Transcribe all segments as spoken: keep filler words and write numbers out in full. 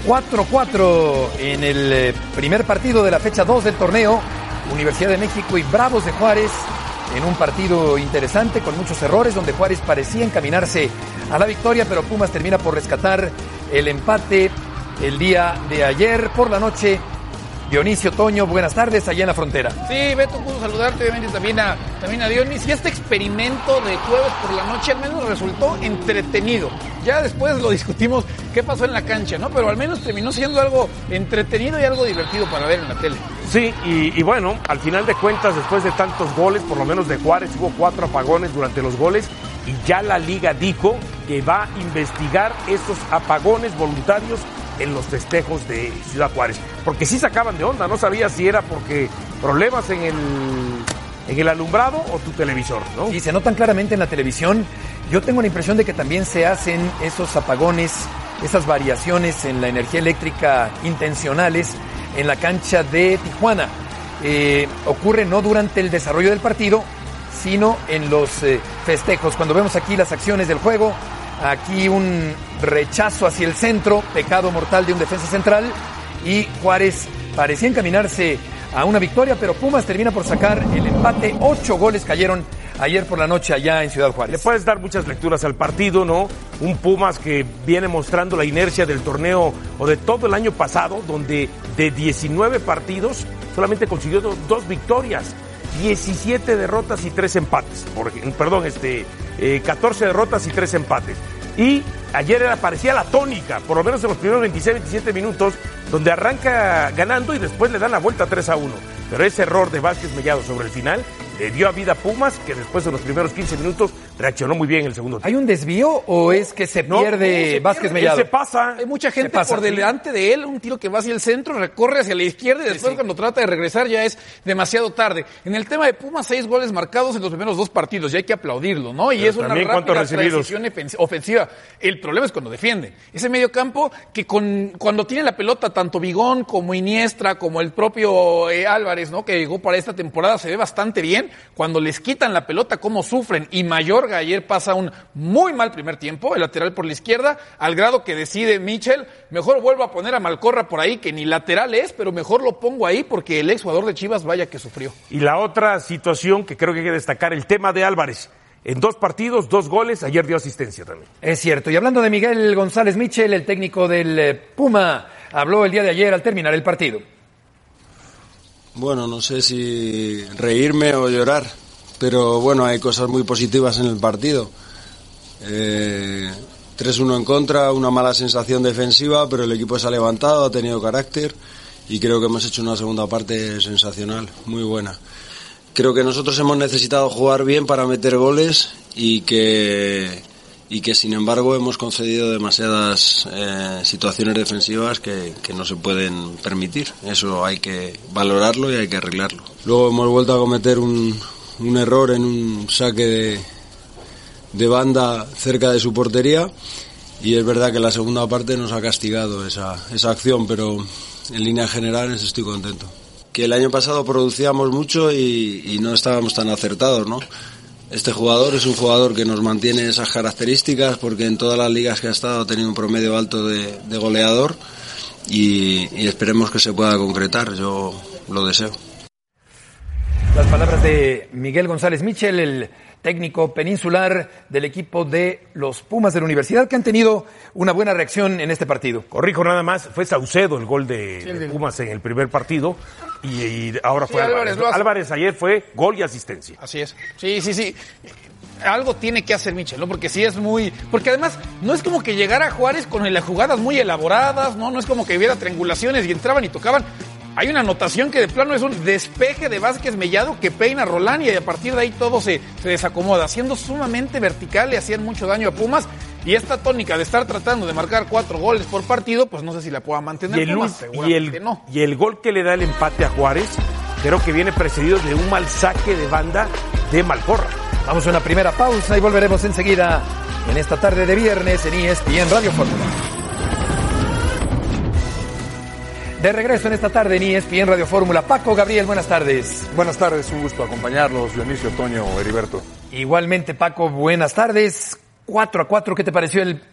cuatro a cuatro en el primer partido de la fecha dos del torneo. Universidad de México y Bravos de Juárez en un partido interesante con muchos errores, donde Juárez parecía encaminarse a la victoria, pero Pumas termina por rescatar el empate el día de ayer por la noche. Dionisio Toño, buenas tardes, allá en la frontera. Sí, Beto, pudo saludarte, obviamente también a, también a Dionis. Y este experimento de jueves por la noche al menos resultó entretenido. Ya después lo discutimos qué pasó en la cancha, ¿no? Pero al menos terminó siendo algo entretenido y algo divertido para ver en la tele. Sí, y, y bueno, al final de cuentas, después de tantos goles, por lo menos de Juárez, hubo cuatro apagones durante los goles, y ya la liga dijo que va a investigar esos apagones voluntarios en los festejos de Ciudad Juárez, porque sí sacaban de onda, no sabía si era porque problemas en el, en el alumbrado o tu televisor, ¿no? Y se notan claramente en la televisión. Yo tengo la impresión de que también se hacen esos apagones, esas variaciones en la energía eléctrica intencionales en la cancha de Tijuana. Eh, ocurre no durante el desarrollo del partido, sino en los eh, festejos. Cuando vemos aquí las acciones del juego, aquí un rechazo hacia el centro, pecado mortal de un defensa central, y Juárez parecía encaminarse a una victoria, pero Pumas termina por sacar el empate. Ocho goles cayeron ayer por la noche allá en Ciudad Juárez. Le puedes dar muchas lecturas al partido, ¿no? Un Pumas que viene mostrando la inercia del torneo o de todo el año pasado, donde de diecinueve partidos solamente consiguió do, dos victorias, diecisiete derrotas y tres empates. Por, perdón, este, eh, catorce derrotas y tres empates. Y ayer era, parecía la tónica, por lo menos en los primeros veintiséis, veintisiete minutos, donde arranca ganando y después le dan la vuelta tres a uno. Pero ese error de Vázquez Mellado sobre el final le dio a vida a Pumas, que después de los primeros quince minutos reaccionó muy bien en el segundo tiempo. ¿Hay un desvío o es que se no, pierde no, se Vázquez pierde, Mellado? Se pasa. Hay mucha gente pasa, por delante de él, un tiro que va hacia el centro, recorre hacia la izquierda y después sí, sí. cuando trata de regresar ya es demasiado tarde. En el tema de Pumas, seis goles marcados en los primeros dos partidos, y hay que aplaudirlo, ¿no? Y Pero es una rápida transición ofensiva. El problema es cuando defiende. Ese medio campo que con, cuando tiene la pelota, tanto Vigón como Iniestra, como el propio eh, Álvarez, ¿no? Que llegó para esta temporada, se ve bastante bien. Cuando les quitan la pelota, cómo sufren. Y Mayorga ayer pasa un muy mal primer tiempo, el lateral por la izquierda, al grado que decide Michel, mejor vuelvo a poner a Malcorra por ahí, que ni lateral es, pero mejor lo pongo ahí porque el exjugador de Chivas, vaya que sufrió. Y la otra situación que creo que hay que destacar, el tema de Álvarez. En dos partidos, dos goles, ayer dio asistencia también. Es cierto. Y hablando de Miguel González Michel, el técnico del Puma, habló el día de ayer al terminar el partido. Bueno, no sé si reírme o llorar, pero bueno, hay cosas muy positivas en el partido. Eh, tres uno en contra, una mala sensación defensiva, pero el equipo se ha levantado, ha tenido carácter y creo que hemos hecho una segunda parte sensacional, muy buena. Creo que nosotros hemos necesitado jugar bien para meter goles y que, y que sin embargo hemos concedido demasiadas eh, situaciones defensivas que, que no se pueden permitir. Eso hay que valorarlo y hay que arreglarlo. Luego hemos vuelto a cometer un, un error en un saque de, de banda cerca de su portería y es verdad que la segunda parte nos ha castigado esa, esa acción, pero en líneas generales estoy contento. Que el año pasado producíamos mucho y, y no estábamos tan acertados, ¿no? Este jugador es un jugador que nos mantiene esas características porque en todas las ligas que ha estado ha tenido un promedio alto de, de goleador y, y esperemos que se pueda concretar, yo lo deseo. Las palabras de Miguel González Michel, el técnico peninsular del equipo de los Pumas de la Universidad, que han tenido una buena reacción en este partido. Corrijo nada más, fue Saucedo el gol de, sí, de Pumas en el primer partido y, y ahora sí, fue Álvarez. Álvarez, Álvarez ayer fue gol y asistencia. Así es. Sí, sí, sí. Algo tiene que hacer Michel, ¿no? Porque sí es muy... Porque además no es como que llegara a Juárez con las jugadas muy elaboradas, ¿no? No es como que hubiera triangulaciones y entraban y tocaban. Hay una anotación que de plano es un despeje de Vázquez Mellado que peina a Rolán y a partir de ahí todo se, se desacomoda. Siendo sumamente vertical le hacían mucho daño a Pumas y esta tónica de estar tratando de marcar cuatro goles por partido, pues no sé si la pueda mantener. Y el, Pumas, y, el, no. y el gol que le da el empate a Juárez creo que viene precedido de un mal saque de banda de Malcorra. Vamos a una primera pausa y volveremos enseguida en esta tarde de viernes en E S P N Radio Fórmula. De regreso en esta tarde en E S P N Radio Fórmula. Paco, Gabriel, buenas tardes. Buenas tardes, un gusto acompañarlos, Dionisio, Toño, Heriberto. Igualmente, Paco, buenas tardes. cuatro a cuatro, ¿qué te pareció el,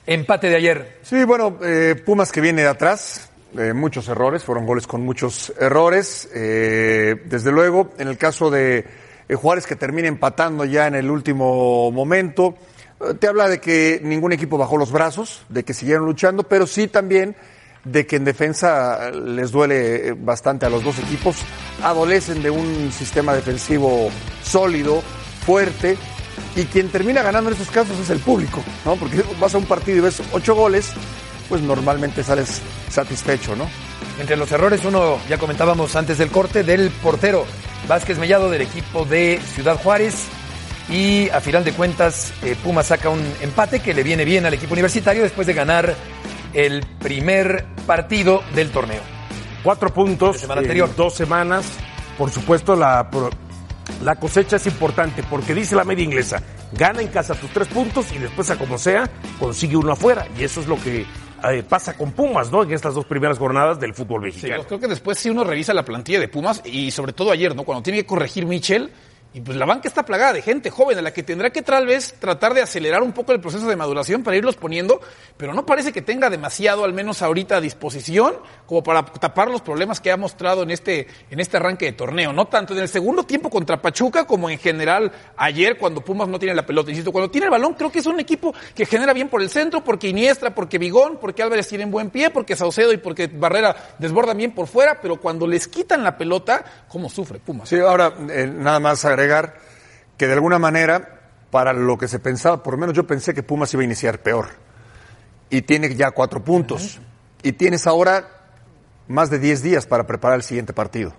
empate de ayer. Sí, bueno, eh, Pumas que viene de atrás, eh, muchos errores, fueron goles con muchos errores. Eh, desde luego, en el caso de eh, Juárez que termina empatando ya en el último momento, eh, te habla de que ningún equipo bajó los brazos, de que siguieron luchando, pero sí también de que en defensa les duele bastante a los dos equipos, adolecen de un sistema defensivo sólido, fuerte, y quien termina ganando en estos casos es el público, ¿no? Porque vas a un partido y ves ocho goles, pues normalmente sales satisfecho, ¿no? Entre los errores, uno, ya comentábamos antes del corte, del portero Vázquez Mellado del equipo de Ciudad Juárez, y a final de cuentas eh, Pumas saca un empate que le viene bien al equipo universitario después de ganar el primer partido del torneo. Cuatro puntos semana anterior. en dos semanas. Por supuesto, la, la cosecha es importante porque dice la media inglesa, gana en casa tus tres puntos y después, a como sea, consigue uno afuera. Y eso es lo que eh, pasa con Pumas, ¿no? En estas dos primeras jornadas del fútbol mexicano. Sí, creo que después si uno revisa la plantilla de Pumas, y sobre todo ayer, ¿no? Cuando tiene que corregir Michel, y pues la banca está plagada de gente joven a la que tendrá que tal vez tratar de acelerar un poco el proceso de maduración para irlos poniendo, pero no parece que tenga demasiado, al menos ahorita, a disposición como para tapar los problemas que ha mostrado en este en este arranque de torneo. No tanto en el segundo tiempo contra Pachuca como en general ayer cuando Pumas no tiene la pelota. Insisto, cuando tiene el balón creo que es un equipo que genera bien por el centro, porque Iniestra, porque Vigón, porque Álvarez tienen buen pie, porque Saucedo y porque Barrera desbordan bien por fuera, pero cuando les quitan la pelota, ¿cómo sufre Pumas? Sí, ahora, eh, nada más agregar que de alguna manera, para lo que se pensaba, por lo menos yo pensé que Pumas iba a iniciar peor. Y tiene ya cuatro puntos. Uh-huh. Y tienes ahora más de diez días para preparar el siguiente partido.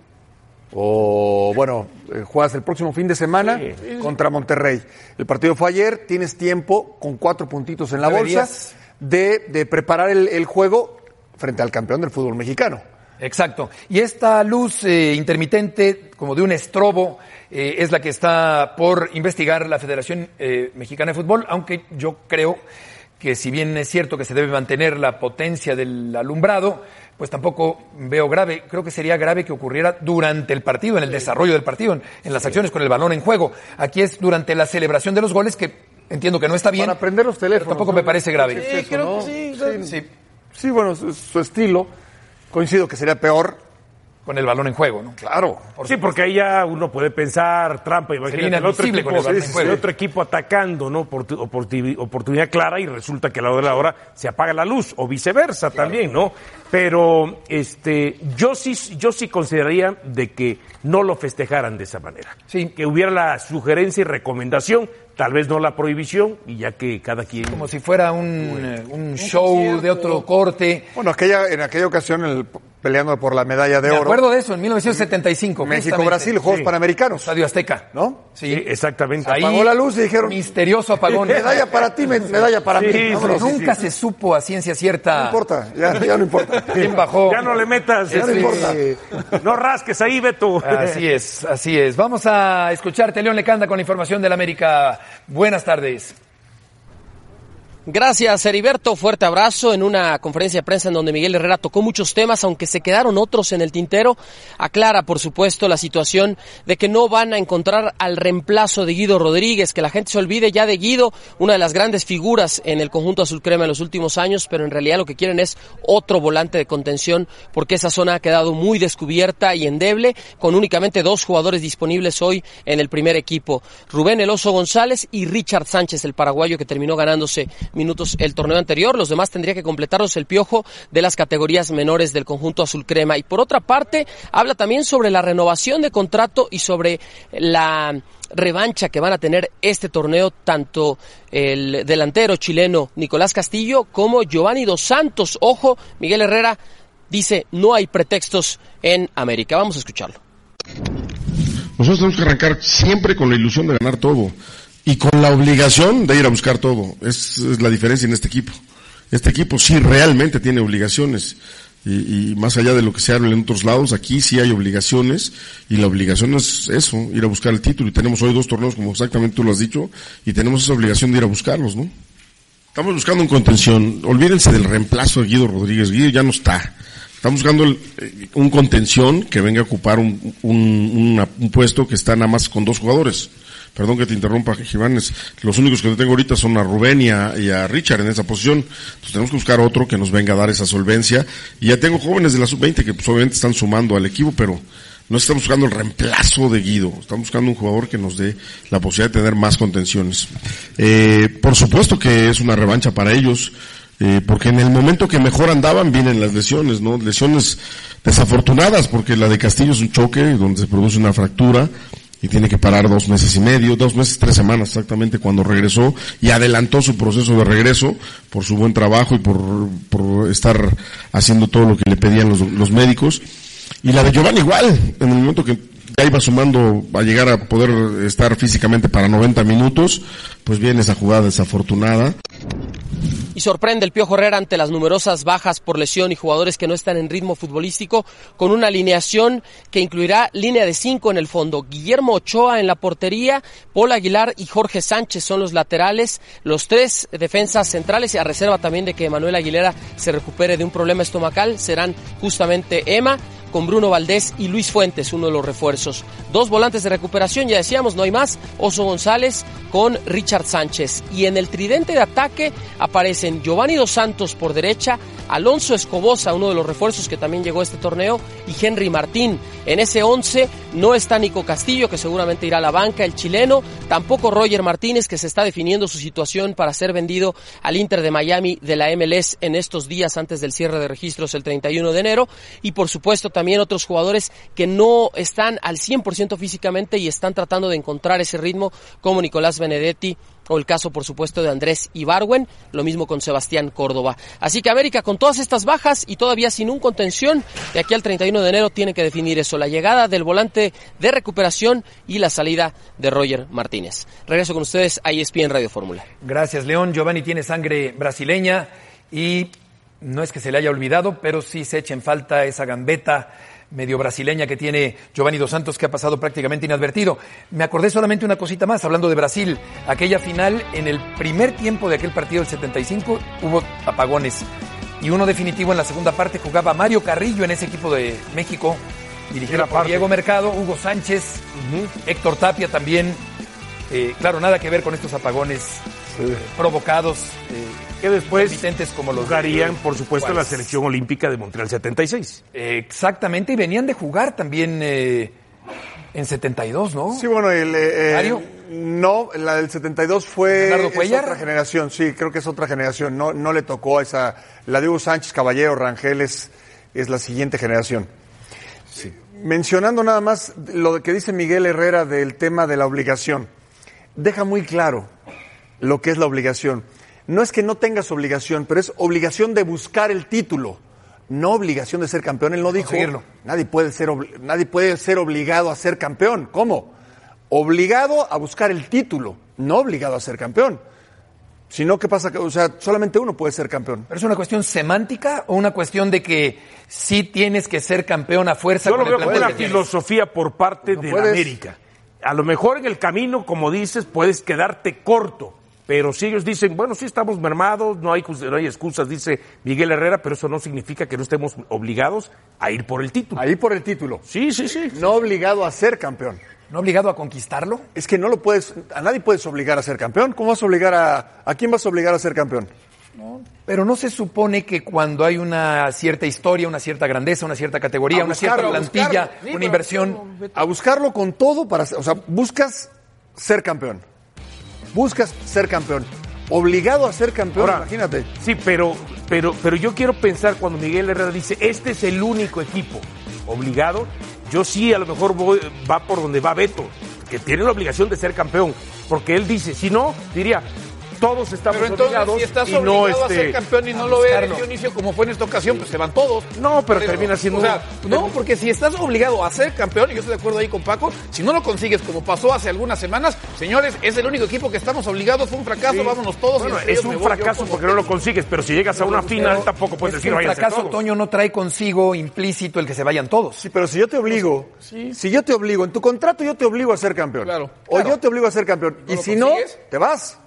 O, bueno, eh, juegas el próximo fin de semana sí. contra Monterrey. El partido fue ayer, tienes tiempo, con cuatro puntitos en la bolsa, de, de preparar el, el juego frente al campeón del fútbol mexicano. Exacto. Y esta luz eh, intermitente, como de un estrobo, eh, es la que está por investigar la Federación eh, Mexicana de Fútbol, aunque yo creo que si bien es cierto que se debe mantener la potencia del alumbrado, pues tampoco veo grave. Creo que sería grave que ocurriera durante el partido, en el desarrollo del partido, en, en las acciones con el balón en juego. Aquí es durante la celebración de los goles, que entiendo que no está bien. Para prender los teléfonos. Tampoco ¿no? me parece grave. Sí, eso, creo ¿no? que sí, sí, sí. Sí, bueno, su, su estilo. Coincido que sería peor con el balón en juego, ¿no? Claro. Por sí, porque ahí ya uno puede pensar trampa, imagínate el otro equipo, con el, balón en juego. el otro equipo atacando, ¿no? Oportun, oportunidad clara y resulta que a la hora de la hora se apaga la luz o viceversa claro. también, ¿no? Pero este yo sí yo sí consideraría de que no lo festejaran de esa manera. Sí. Que hubiera la sugerencia y recomendación, tal vez no la prohibición, y ya que cada quien... Como si fuera un, un, un show concierto. De otro corte. Bueno, aquella, en aquella ocasión, el, peleando por la medalla de Me oro. Me acuerdo de eso, en mil novecientos setenta y cinco. México-Brasil, Juegos sí. Panamericanos. Estadio Azteca. ¿No? Sí, sí exactamente. Ahí apagó la luz y dijeron... Misterioso apagón. Medalla para ti, medalla para sí, mí. Sí, Vámonos, sí, nunca sí. se supo a ciencia cierta. No importa, ya, ya no importa. ¿Quién bajó? Ya no le metas. Ya no este, importa. No rasques ahí, Beto. Así es, así es. Vamos a escucharte, León Lecanda, con la información del América. Buenas tardes. Gracias, Heriberto. Fuerte abrazo en una conferencia de prensa en donde Miguel Herrera tocó muchos temas, aunque se quedaron otros en el tintero. Aclara, por supuesto, la situación de que no van a encontrar al reemplazo de Guido Rodríguez, que la gente se olvide ya de Guido, una de las grandes figuras en el conjunto azul crema en los últimos años, pero en realidad lo que quieren es otro volante de contención, porque esa zona ha quedado muy descubierta y endeble, con únicamente dos jugadores disponibles hoy en el primer equipo, Rubén El Oso González y Richard Sánchez, el paraguayo que terminó ganándose minutos el torneo anterior. Los demás tendría que completarlos el Piojo de las categorías menores del conjunto azul crema. Y por otra parte, habla también sobre la renovación de contrato y sobre la revancha que van a tener este torneo tanto el delantero chileno Nicolás Castillo como Giovanni Dos Santos. Ojo, Miguel Herrera dice no hay pretextos en América. Vamos a escucharlo. Nosotros tenemos que arrancar siempre con la ilusión de ganar todo. Y con la obligación de ir a buscar todo. Es, es la diferencia en este equipo. Este equipo sí realmente tiene obligaciones. Y, y más allá de lo que se habla en otros lados, aquí sí hay obligaciones. Y la obligación es eso, ir a buscar el título. Y tenemos hoy dos torneos, como exactamente tú lo has dicho. Y tenemos esa obligación de ir a buscarlos, ¿no? Estamos buscando un contención. Olvídense del reemplazo de Guido Rodríguez. Guido ya no está. Estamos buscando el, eh, un contención que venga a ocupar un, un, una, un puesto que está nada más con dos jugadores. Perdón que te interrumpa, Givanes. Los únicos que tengo ahorita son a Rubén y a, y a Richard en esa posición. Entonces tenemos que buscar otro que nos venga a dar esa solvencia. Y ya tengo jóvenes de la sub veinte que pues, obviamente están sumando al equipo, pero no estamos buscando el reemplazo de Guido. Estamos buscando un jugador que nos dé la posibilidad de tener más contenciones. Eh, por supuesto que es una revancha para ellos, eh, porque en el momento que mejor andaban vienen las lesiones, ¿no? Lesiones desafortunadas, porque la de Castillo es un choque donde se produce una fractura y tiene que parar dos meses y medio, dos meses, tres semanas exactamente cuando regresó y adelantó su proceso de regreso por su buen trabajo y por, por estar haciendo todo lo que le pedían los, los médicos. Y la de Giovanni igual, en el momento que ya iba sumando a llegar a poder estar físicamente para noventa minutos, pues viene esa jugada desafortunada. Y sorprende el Piojo Herrera ante las numerosas bajas por lesión y jugadores que no están en ritmo futbolístico, con una alineación que incluirá línea de cinco en el fondo. Guillermo Ochoa en la portería, Paul Aguilar y Jorge Sánchez son los laterales, los tres defensas centrales, y a reserva también de que Manuel Aguilera se recupere de un problema estomacal, serán justamente Emma, con Bruno Valdés y Luis Fuentes, uno de los refuerzos. Dos volantes de recuperación, ya decíamos, no hay más, Oso González con Richard Sánchez. Y en el tridente de ataque aparecen Giovanni Dos Santos por derecha, Alonso Escobosa, uno de los refuerzos que también llegó a este torneo, y Henry Martín. En ese once no está Nico Castillo, que seguramente irá a la banca, el chileno, tampoco Roger Martínez, que se está definiendo su situación para ser vendido al Inter de Miami de la M L S en estos días antes del cierre de registros el treinta y uno de enero, y por supuesto también otros jugadores que no están al cien por ciento físicamente y están tratando de encontrar ese ritmo, como Nicolás Benedetti, o el caso, por supuesto, de Andrés Ibargüen, lo mismo con Sebastián Córdoba. Así que América, con todas estas bajas y todavía sin un contención, de aquí al treinta y uno de enero tiene que definir eso, la llegada del volante de recuperación y la salida de Roger Martínez. Regreso con ustedes a E S P N Radio Fórmula. Gracias, León. Giovanni tiene sangre brasileña y no es que se le haya olvidado, pero sí se echa en falta esa gambeta medio brasileña que tiene Giovanni Dos Santos, que ha pasado prácticamente inadvertido. Me acordé solamente una cosita más, hablando de Brasil. Aquella final, en el primer tiempo de aquel partido del setenta y cinco, hubo apagones. Y uno definitivo en la segunda parte, jugaba Mario Carrillo en ese equipo de México, dirigido por Diego Mercado, Hugo Sánchez, uh-huh. Héctor Tapia también. Eh, claro, nada que ver con estos apagones sí. eh, provocados. Eh, que después como los jugarían, de, por supuesto, en la selección olímpica de Montreal setenta y seis. Eh, exactamente, y venían de jugar también eh, en setenta y dos, ¿no? Sí, bueno, el, eh, ¿Mario? No, la del setenta y dos fue es otra generación, sí, creo que es otra generación, no, no le tocó a esa, la de Hugo Sánchez, Caballero, Rangel es, es la siguiente generación. Sí. Mencionando nada más lo que dice Miguel Herrera del tema de la obligación, deja muy claro lo que es la obligación. No es que no tengas obligación, pero es obligación de buscar el título, no obligación de ser campeón. Él no dijo, nadie puede ser obli- nadie puede ser obligado a ser campeón. ¿Cómo? Obligado a buscar el título, no obligado a ser campeón. Si no, ¿qué pasa? O sea, solamente uno puede ser campeón. ¿Pero es una cuestión semántica o una cuestión de que sí tienes que ser campeón a fuerza? Yo lo veo como una filosofía por parte no de la América. A lo mejor en el camino, como dices, puedes quedarte corto. Pero si ellos dicen, bueno, sí estamos mermados, no hay, no hay excusas, dice Miguel Herrera, pero eso no significa que no estemos obligados a ir por el título. A ir por el título. Sí, sí, sí. No obligado a ser campeón. ¿No obligado a conquistarlo? Es que no lo puedes, a nadie puedes obligar a ser campeón. ¿Cómo vas a obligar a, a quién vas a obligar a ser campeón? No, pero no se supone que cuando hay una cierta historia, una cierta grandeza, una cierta categoría, una cierta plantilla, una inversión. A buscarlo con todo para, o sea, buscas ser campeón. Buscas ser campeón. Obligado a ser campeón, ahora, imagínate. Sí, pero, pero, pero yo quiero pensar cuando Miguel Herrera dice, este es el único equipo obligado, yo sí a lo mejor voy, va por donde va Beto, que tiene la obligación de ser campeón, porque él dice, si no, diría, todos estamos pero entonces, obligados. Si estás y obligado no, este, a ser campeón y no lo ve Dionisio como fue en esta ocasión, pues se van todos. No, pero por termina siendo... O sea, no, porque si estás obligado a ser campeón, y yo estoy de acuerdo ahí con Paco, si no lo consigues como pasó hace algunas semanas, señores, es el único equipo que estamos obligados, fue un fracaso, sí. Vámonos todos. Bueno, es un fracaso porque no lo consigues, pero si llegas a una final tampoco puedes decir vayan todos. El fracaso, Toño, no trae consigo implícito el que se vayan todos. Sí, pero si yo te obligo, sí. si yo te obligo, en tu contrato yo te obligo a ser campeón. Claro. O claro. yo te obligo a ser campeón. ¿No y si consigues? no, te vas.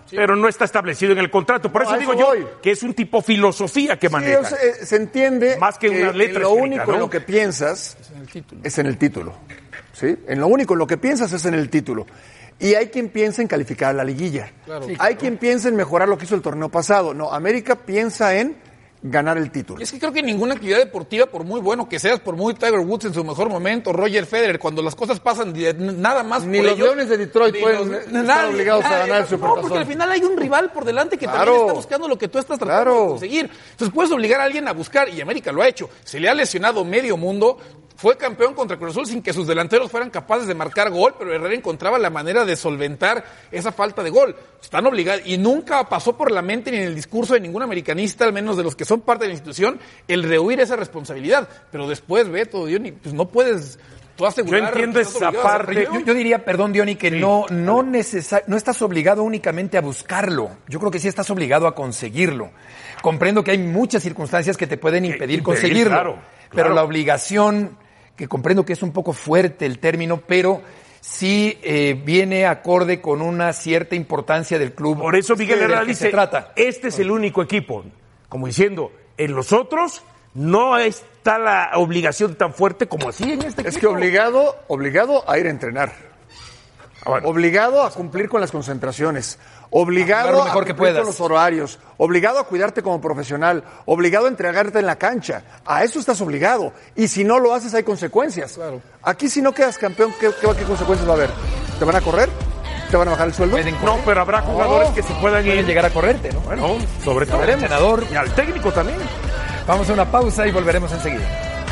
sí. pero no está establecido en el contrato. Por no, eso digo eso yo voy. que es un tipo filosofía que sí, maneja. Se, se entiende más que, que una letra lo escrita, único ¿no? en lo que piensas es en el título. Es en el título. ¿Sí? En lo único en lo que piensas es en el título. Y hay quien piensa en calificar a la liguilla. Claro. Sí, hay claro. quien piensa en mejorar lo que hizo el torneo pasado. No, América piensa en ganar el título. Y es que creo que ninguna actividad deportiva, por muy bueno que seas, por muy Tiger Woods en su mejor momento, Roger Federer, cuando las cosas pasan, nada más ni por los ellos, Leones de Detroit pueden estar nadie, obligados nadie, a ganar el Supertazón. No, porque al final hay un rival por delante que claro. también está buscando lo que tú estás tratando claro. de conseguir. Entonces puedes obligar a alguien a buscar, y América lo ha hecho. Se le ha lesionado medio mundo. Fue campeón contra Cruz Azul sin que sus delanteros fueran capaces de marcar gol, pero Herrera encontraba la manera de solventar esa falta de gol. Están obligados, y nunca pasó por la mente ni en el discurso de ningún americanista, al menos de los que son parte de la institución, el rehuir esa responsabilidad. Pero después, Beto, Diony, pues no puedes... Yo entiendo esa parte. Yo, yo diría, perdón, Diony, que sí, no, no, necesar, no estás obligado únicamente a buscarlo. Yo creo que sí estás obligado a conseguirlo. Comprendo que hay muchas circunstancias que te pueden impedir, impedir conseguirlo. Claro, claro. Pero la obligación, que comprendo que es un poco fuerte el término, pero sí eh, viene acorde con una cierta importancia del club. Por eso Miguel Herrera dice, se trata. este es el único equipo. Como diciendo, en los otros no está la obligación tan fuerte como así en este equipo. Es que obligado, obligado a ir a entrenar. Ah, bueno. Obligado a cumplir con las concentraciones. Obligado a, a cumplir que con los horarios. Obligado a cuidarte como profesional. Obligado a entregarte en la cancha. A eso estás obligado. Y si no lo haces hay consecuencias. Claro. Aquí si no quedas campeón, ¿qué, qué, qué consecuencias va a haber? ¿Te van a correr? ¿Te van a bajar el sueldo? No, pero habrá jugadores oh, que se puedan ir. llegar a correrte, ¿no? Bueno, sobre todo al entrenador y al técnico también. Vamos a una pausa y volveremos enseguida.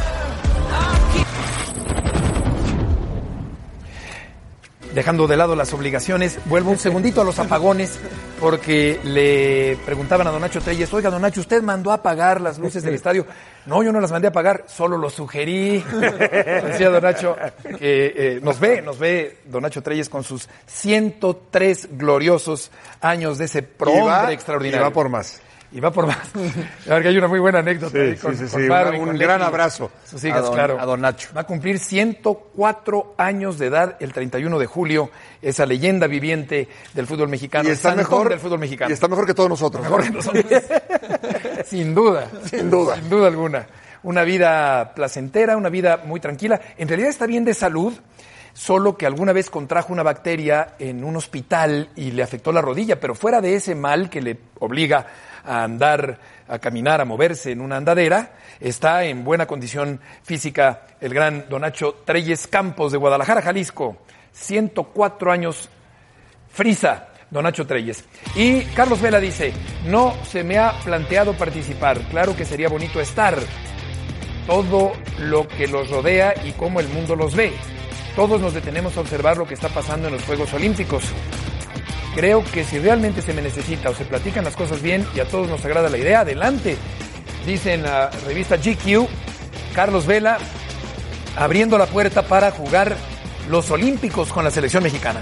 Dejando de lado las obligaciones, vuelvo un segundito a los apagones, porque le preguntaban a don Nacho Treyes, oiga, don Nacho, ¿usted mandó a apagar las luces del estadio? No, yo no las mandé a apagar, solo lo sugerí. Decía don Nacho, que eh, nos ve, nos ve don Nacho Treyes con sus ciento tres gloriosos años de ese prohombre extraordinario. Y va por más. Y va por más. A ver, que hay una muy buena anécdota. Sí, ahí con, sí, sí, con sí. Paro Un, con un gran Leti, abrazo sus hijas, a, don, claro. a don Nacho. Va a cumplir ciento cuatro años de edad el treinta y uno de julio, esa leyenda viviente del fútbol mexicano. Y está mejor del fútbol mexicano. Y está mejor que todos nosotros. Mejor que nosotros. Sin duda. Sin duda. Sin duda alguna. Una vida placentera, una vida muy tranquila. En realidad está bien de salud, solo que alguna vez contrajo una bacteria en un hospital y le afectó la rodilla, pero fuera de ese mal que le obliga a andar, a caminar, a moverse en una andadera, está en buena condición física el gran don Nacho Treyes Campos de Guadalajara, Jalisco. ciento cuatro años, frisa, don Nacho Treyes. Y Carlos Vela dice, no se me ha planteado participar, claro que sería bonito estar. Todo lo que los rodea y cómo el mundo los ve. Todos nos detenemos a observar lo que está pasando en los Juegos Olímpicos. Creo que si realmente se me necesita o se platican las cosas bien y a todos nos agrada la idea, adelante. Dice en la revista G Q, Carlos Vela, abriendo la puerta para jugar los Olímpicos con la selección mexicana.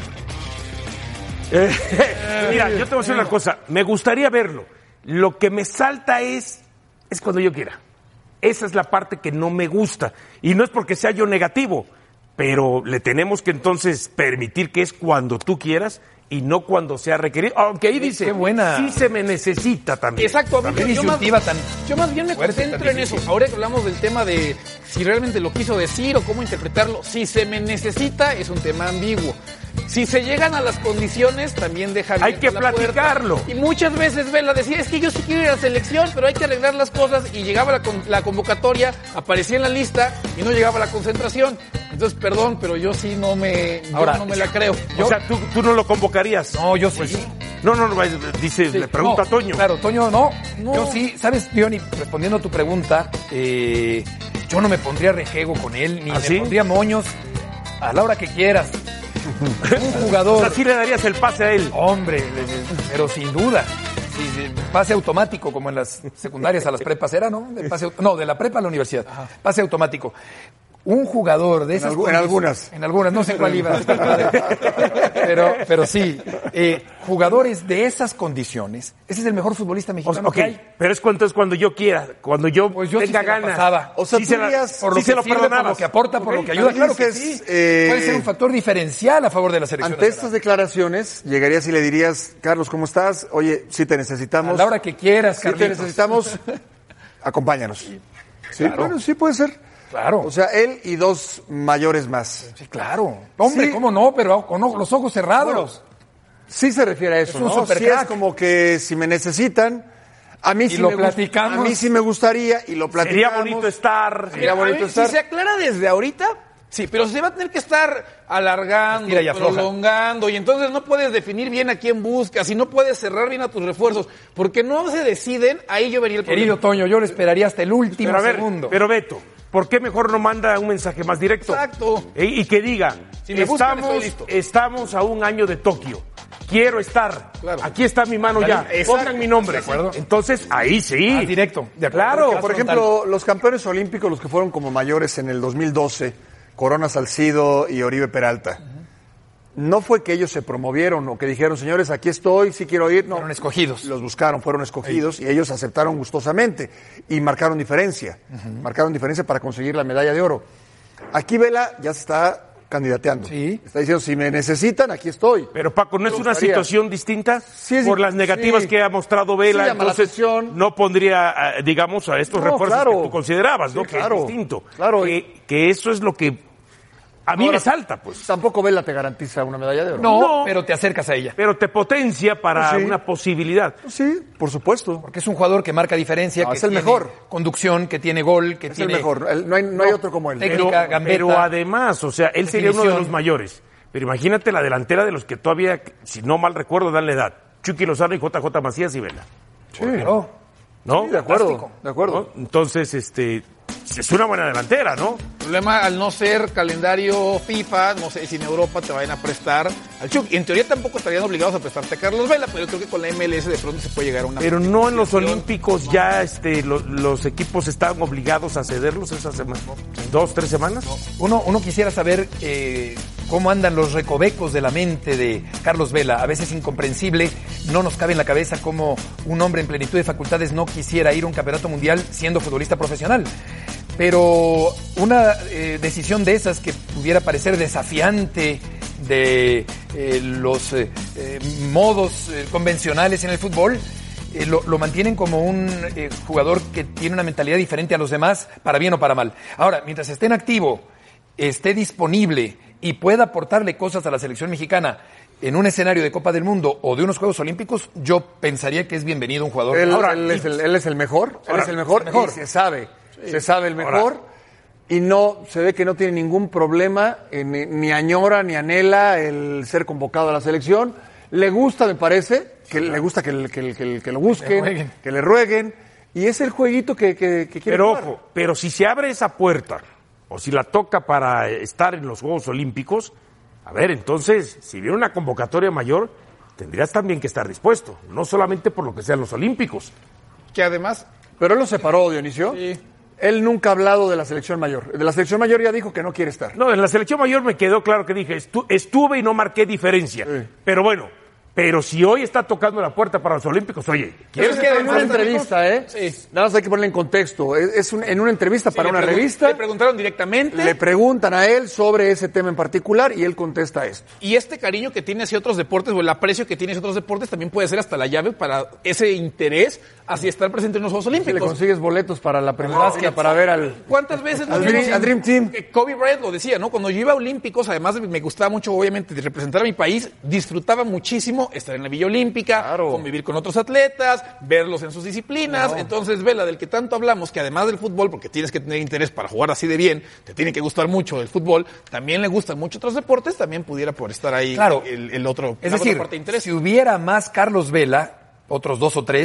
Eh, mira, yo te voy a decir una cosa, me gustaría verlo. Lo que me salta es, es cuando yo quiera. Esa es la parte que no me gusta. Y no es porque sea yo negativo, pero le tenemos que entonces permitir que es cuando tú quieras y no cuando sea requerido. Aunque ahí dice, qué buena. Sí se me necesita también. Exacto, a mí yo, más, tan yo más bien me concentro en eso. Ahora que hablamos del tema de si realmente lo quiso decir o cómo interpretarlo, si se me necesita es un tema ambiguo. Si se llegan a las condiciones, también dejan hay que platicarlo. Puerta. Y muchas veces Vela decía, es que yo sí quiero ir a la selección, pero hay que arreglar las cosas. Y llegaba la, con, la convocatoria, aparecía en la lista y no llegaba la concentración. Entonces, perdón, pero yo sí no me, Ahora, yo no me la creo. Yo, o sea, ¿tú, tú no lo convocarías. No, yo sí. Pues, no, no, no, dice, sí. Le pregunta no, a Toño. Claro, Toño, no, no. Yo sí, ¿sabes, Diony? Respondiendo a tu pregunta, eh, yo no me pondría rejego con él, ni ¿Ah, me sí? pondría moños a la hora que quieras. Un jugador. O sea, sí le darías el pase a él. Hombre, pero sin duda. Sí, sí, pase automático, como en las secundarias a las prepas era, ¿no? De pase, no, de la prepa a la universidad. Ajá. Pase automático. un jugador de esas en, en algunas en algunas no sé en cuál iba pero pero sí eh, jugadores de esas condiciones, ese es el mejor futbolista mexicano, o sea, okay, que hay. Pero es cuando es cuando yo quiera, cuando yo, pues yo tenga sí ganas. O sea, sí tú dirías, la, por lo sí que se lo sirve, por lo que aporta, por okay, lo que ayuda, claro que sí. Eh, puede ser un factor diferencial a favor de la selección. Ante estas declaraciones, llegarías y le dirías, Carlos, ¿cómo estás? Oye, si te necesitamos. A la hora que quieras, Si te necesitamos, acompáñanos. Sí, claro. Bueno, sí puede ser. Claro. O sea, él y dos mayores más. Sí, claro. Hombre, sí. ¿Cómo no? Pero con los ojos cerrados. Bueno, sí se refiere a eso, es un ¿no? Sí es como que si me necesitan, a mí, sí lo me platicamos. a mí sí me gustaría y lo platicamos. Sería bonito estar. Sería bonito ver, estar. Si se aclara desde ahorita, sí, pero se va a tener que estar alargando, y prolongando, y entonces no puedes definir bien a quién buscas, y no puedes cerrar bien a tus refuerzos, porque no se deciden, ahí yo vería el problema. Querido Toño, yo lo esperaría hasta el último pero a ver, segundo. Pero Beto, ¿por qué mejor no manda un mensaje más directo? Exacto. Y, y que diga, si me buscan, estamos, estamos a un año de Tokio. Quiero estar. Claro. Aquí está mi mano ya. Exacto. Pongan mi nombre. ¿De acuerdo? Entonces, ahí sí. Ah, directo. De claro. Por ejemplo, tal. Los campeones olímpicos, los que fueron como mayores en el dos mil doce, Corona Salcido y Oribe Peralta. Uh-huh. No fue que ellos se promovieron o que dijeron, señores, aquí estoy, sí quiero ir. No. Fueron escogidos. Los buscaron, fueron escogidos, sí. Y ellos aceptaron gustosamente y marcaron diferencia. Uh-huh. Marcaron diferencia para conseguir la medalla de oro. Aquí Vela ya se está candidateando. Sí. Está diciendo, si me necesitan, aquí estoy. Pero Paco, ¿no es una situación distinta? Sí, es, por las negativas sí. que ha mostrado Vela, sí, entonces no pondría, digamos, a estos no, refuerzos claro. que tú considerabas, ¿no? Sí, que claro. es distinto. Claro. Que, que eso es lo que a mí Ahora, me salta, pues. Tampoco Vela te garantiza una medalla de oro. No, no, pero te acercas a ella. Pero te potencia para pues sí. una posibilidad. Pues sí, por supuesto. Porque es un jugador que marca diferencia, no, que es el tiene mejor. Conducción, que tiene gol, que es tiene... el mejor. El, no, hay, no, no hay otro como él. Técnica, pero, gambeta. Pero además, o sea, él sería uno de los mayores. Pero imagínate la delantera de los que todavía, si no mal recuerdo, dan la edad. Chucky Lozano y J J Macías y Vela. Sí. Claro. ¿No? Sí, de acuerdo. De acuerdo. ¿No? Entonces, este... es una buena delantera, ¿no? El problema, al no ser calendario FIFA, no sé si en Europa te vayan a prestar al Chucky. En teoría tampoco estarían obligados a prestarte a Carlos Vela, pero yo creo que con la M L S de pronto se puede llegar a una... Pero no en los Olímpicos ya este, lo, los equipos estaban obligados a cederlos esa semana. ¿Dos, tres semanas? No. Uno, uno quisiera saber eh, cómo andan los recovecos de la mente de Carlos Vela. A veces incomprensible, no nos cabe en la cabeza cómo un hombre en plenitud de facultades no quisiera ir a un campeonato mundial siendo futbolista profesional. Pero una eh, decisión de esas que pudiera parecer desafiante de eh, los eh, eh, modos eh, convencionales en el fútbol, eh, lo, lo mantienen como un eh, jugador que tiene una mentalidad diferente a los demás, para bien o para mal. Ahora, mientras esté en activo, esté disponible y pueda aportarle cosas a la selección mexicana en un escenario de Copa del Mundo o de unos Juegos Olímpicos, yo pensaría que es bienvenido un jugador. Él, Ahora, él, es, el, él es el mejor, Ahora, él es el mejor, es el mejor. Y se sabe. Sí. Se sabe el mejor. Ahora. Y no, se ve que no tiene ningún problema, eh, ni, ni añora ni anhela el ser convocado a la selección. Le gusta, me parece, que sí, le gusta que, que, que, que lo busquen, le que le rueguen. Y es el jueguito que, que, que quiere Pero jugar. ojo, pero si se abre esa puerta, o si la toca para estar en los Juegos Olímpicos, a ver, entonces, si viene una convocatoria mayor, tendrías también que estar dispuesto. No solamente por lo que sean los Olímpicos. Que además... Pero él lo separó, Dionisio. Sí. Él nunca ha hablado de la selección mayor. De la selección mayor ya dijo que no quiere estar. No, en la selección mayor me quedó claro que dije, estu- estuve y no marqué diferencia. Sí. Pero bueno, pero si hoy está tocando la puerta para los Olímpicos, oye, ¿quieres que en una entrevista, eh? Sí. Nada más hay que ponerle en contexto. Es, es un, en una entrevista sí, para una pregun- revista. Le preguntaron directamente. Le preguntan a él sobre ese tema en particular y él contesta esto. Y este cariño que tiene hacia otros deportes o el aprecio que tiene hacia otros deportes también puede ser hasta la llave para ese interés hacia estar presente en los Juegos Olímpicos. Si le consigues boletos para la primera no, para ver al... ¿Cuántas veces al, dream, al Dream Team? Kobe Bryant lo decía, ¿no? Cuando yo iba a Olímpicos, además me gustaba mucho, obviamente, de representar a mi país, disfrutaba muchísimo estar en la Villa Olímpica, claro, convivir con otros atletas, verlos en sus disciplinas. No. Entonces, Vela, del que tanto hablamos, que además del fútbol, porque tienes que tener interés para jugar así de bien, te tiene que gustar mucho el fútbol, también le gustan mucho otros deportes, también pudiera por estar ahí claro. el, el otro. Es decir, si hubiera más Carlos Vela, otros dos o tres,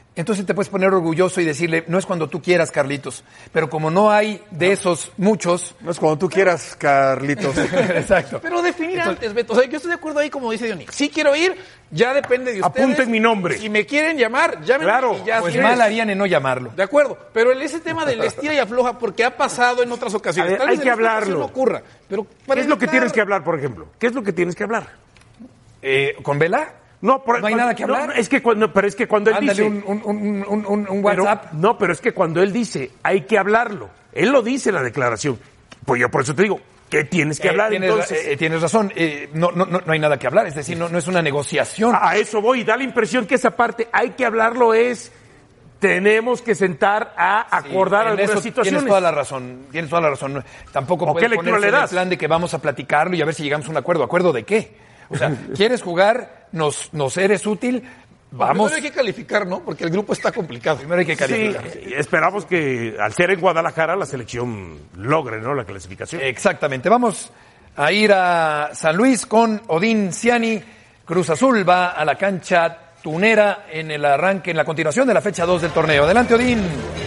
entonces te puedes poner orgulloso y decirle, no es cuando tú quieras, Carlitos, pero como no hay de esos muchos... No es cuando tú quieras, Carlitos. Exacto. Pero definir entonces, antes, Beto, o sea, yo estoy de acuerdo ahí, como dice Dionisio. Sí quiero ir, ya depende de ustedes. Apunten mi nombre. Si me quieren llamar, llámenme claro, y ya. Pues mal harían en no llamarlo. De acuerdo, pero el, ese tema del estira y afloja, porque ha pasado en otras ocasiones. Ver, Tal hay vez que en esta hablarlo. ocasión no ocurra. Pero ¿Qué es lo que tienes que hablar, por ejemplo? ¿Qué es lo que tienes que hablar? Eh, ¿Con Vela? No, por, no hay nada que hablar. No, es que cuando, pero es que cuando él Ándale dice... un, un, un, un, un WhatsApp. Pero, no, pero es que cuando él dice, hay que hablarlo. Él lo dice en la declaración. Pues yo por eso te digo, ¿qué tienes que eh, hablar tienes, entonces? Eh, tienes razón, eh, no, no, no, no hay nada que hablar, es decir, no, no es una negociación. A eso voy, da la impresión que esa parte, hay que hablarlo es... Tenemos que sentar a acordar sí, algunas eso situaciones. Tienes toda la razón, tienes toda la razón. Tampoco puedes ponerse en el plan de que vamos a platicarlo y a ver si llegamos a un acuerdo. ¿Acuerdo de qué? O sea, ¿quieres jugar? ¿Nos, nos eres útil? Vamos. Primero hay que calificar, ¿no? Porque el grupo está complicado. Primero hay que calificar. Sí, esperamos que al ser en Guadalajara la selección logre, ¿no?, la clasificación. Exactamente. Vamos a ir a San Luis con Odín Ciani. Cruz Azul va a la cancha tunera en el arranque, en la continuación de la fecha dos del torneo. Adelante, Odín.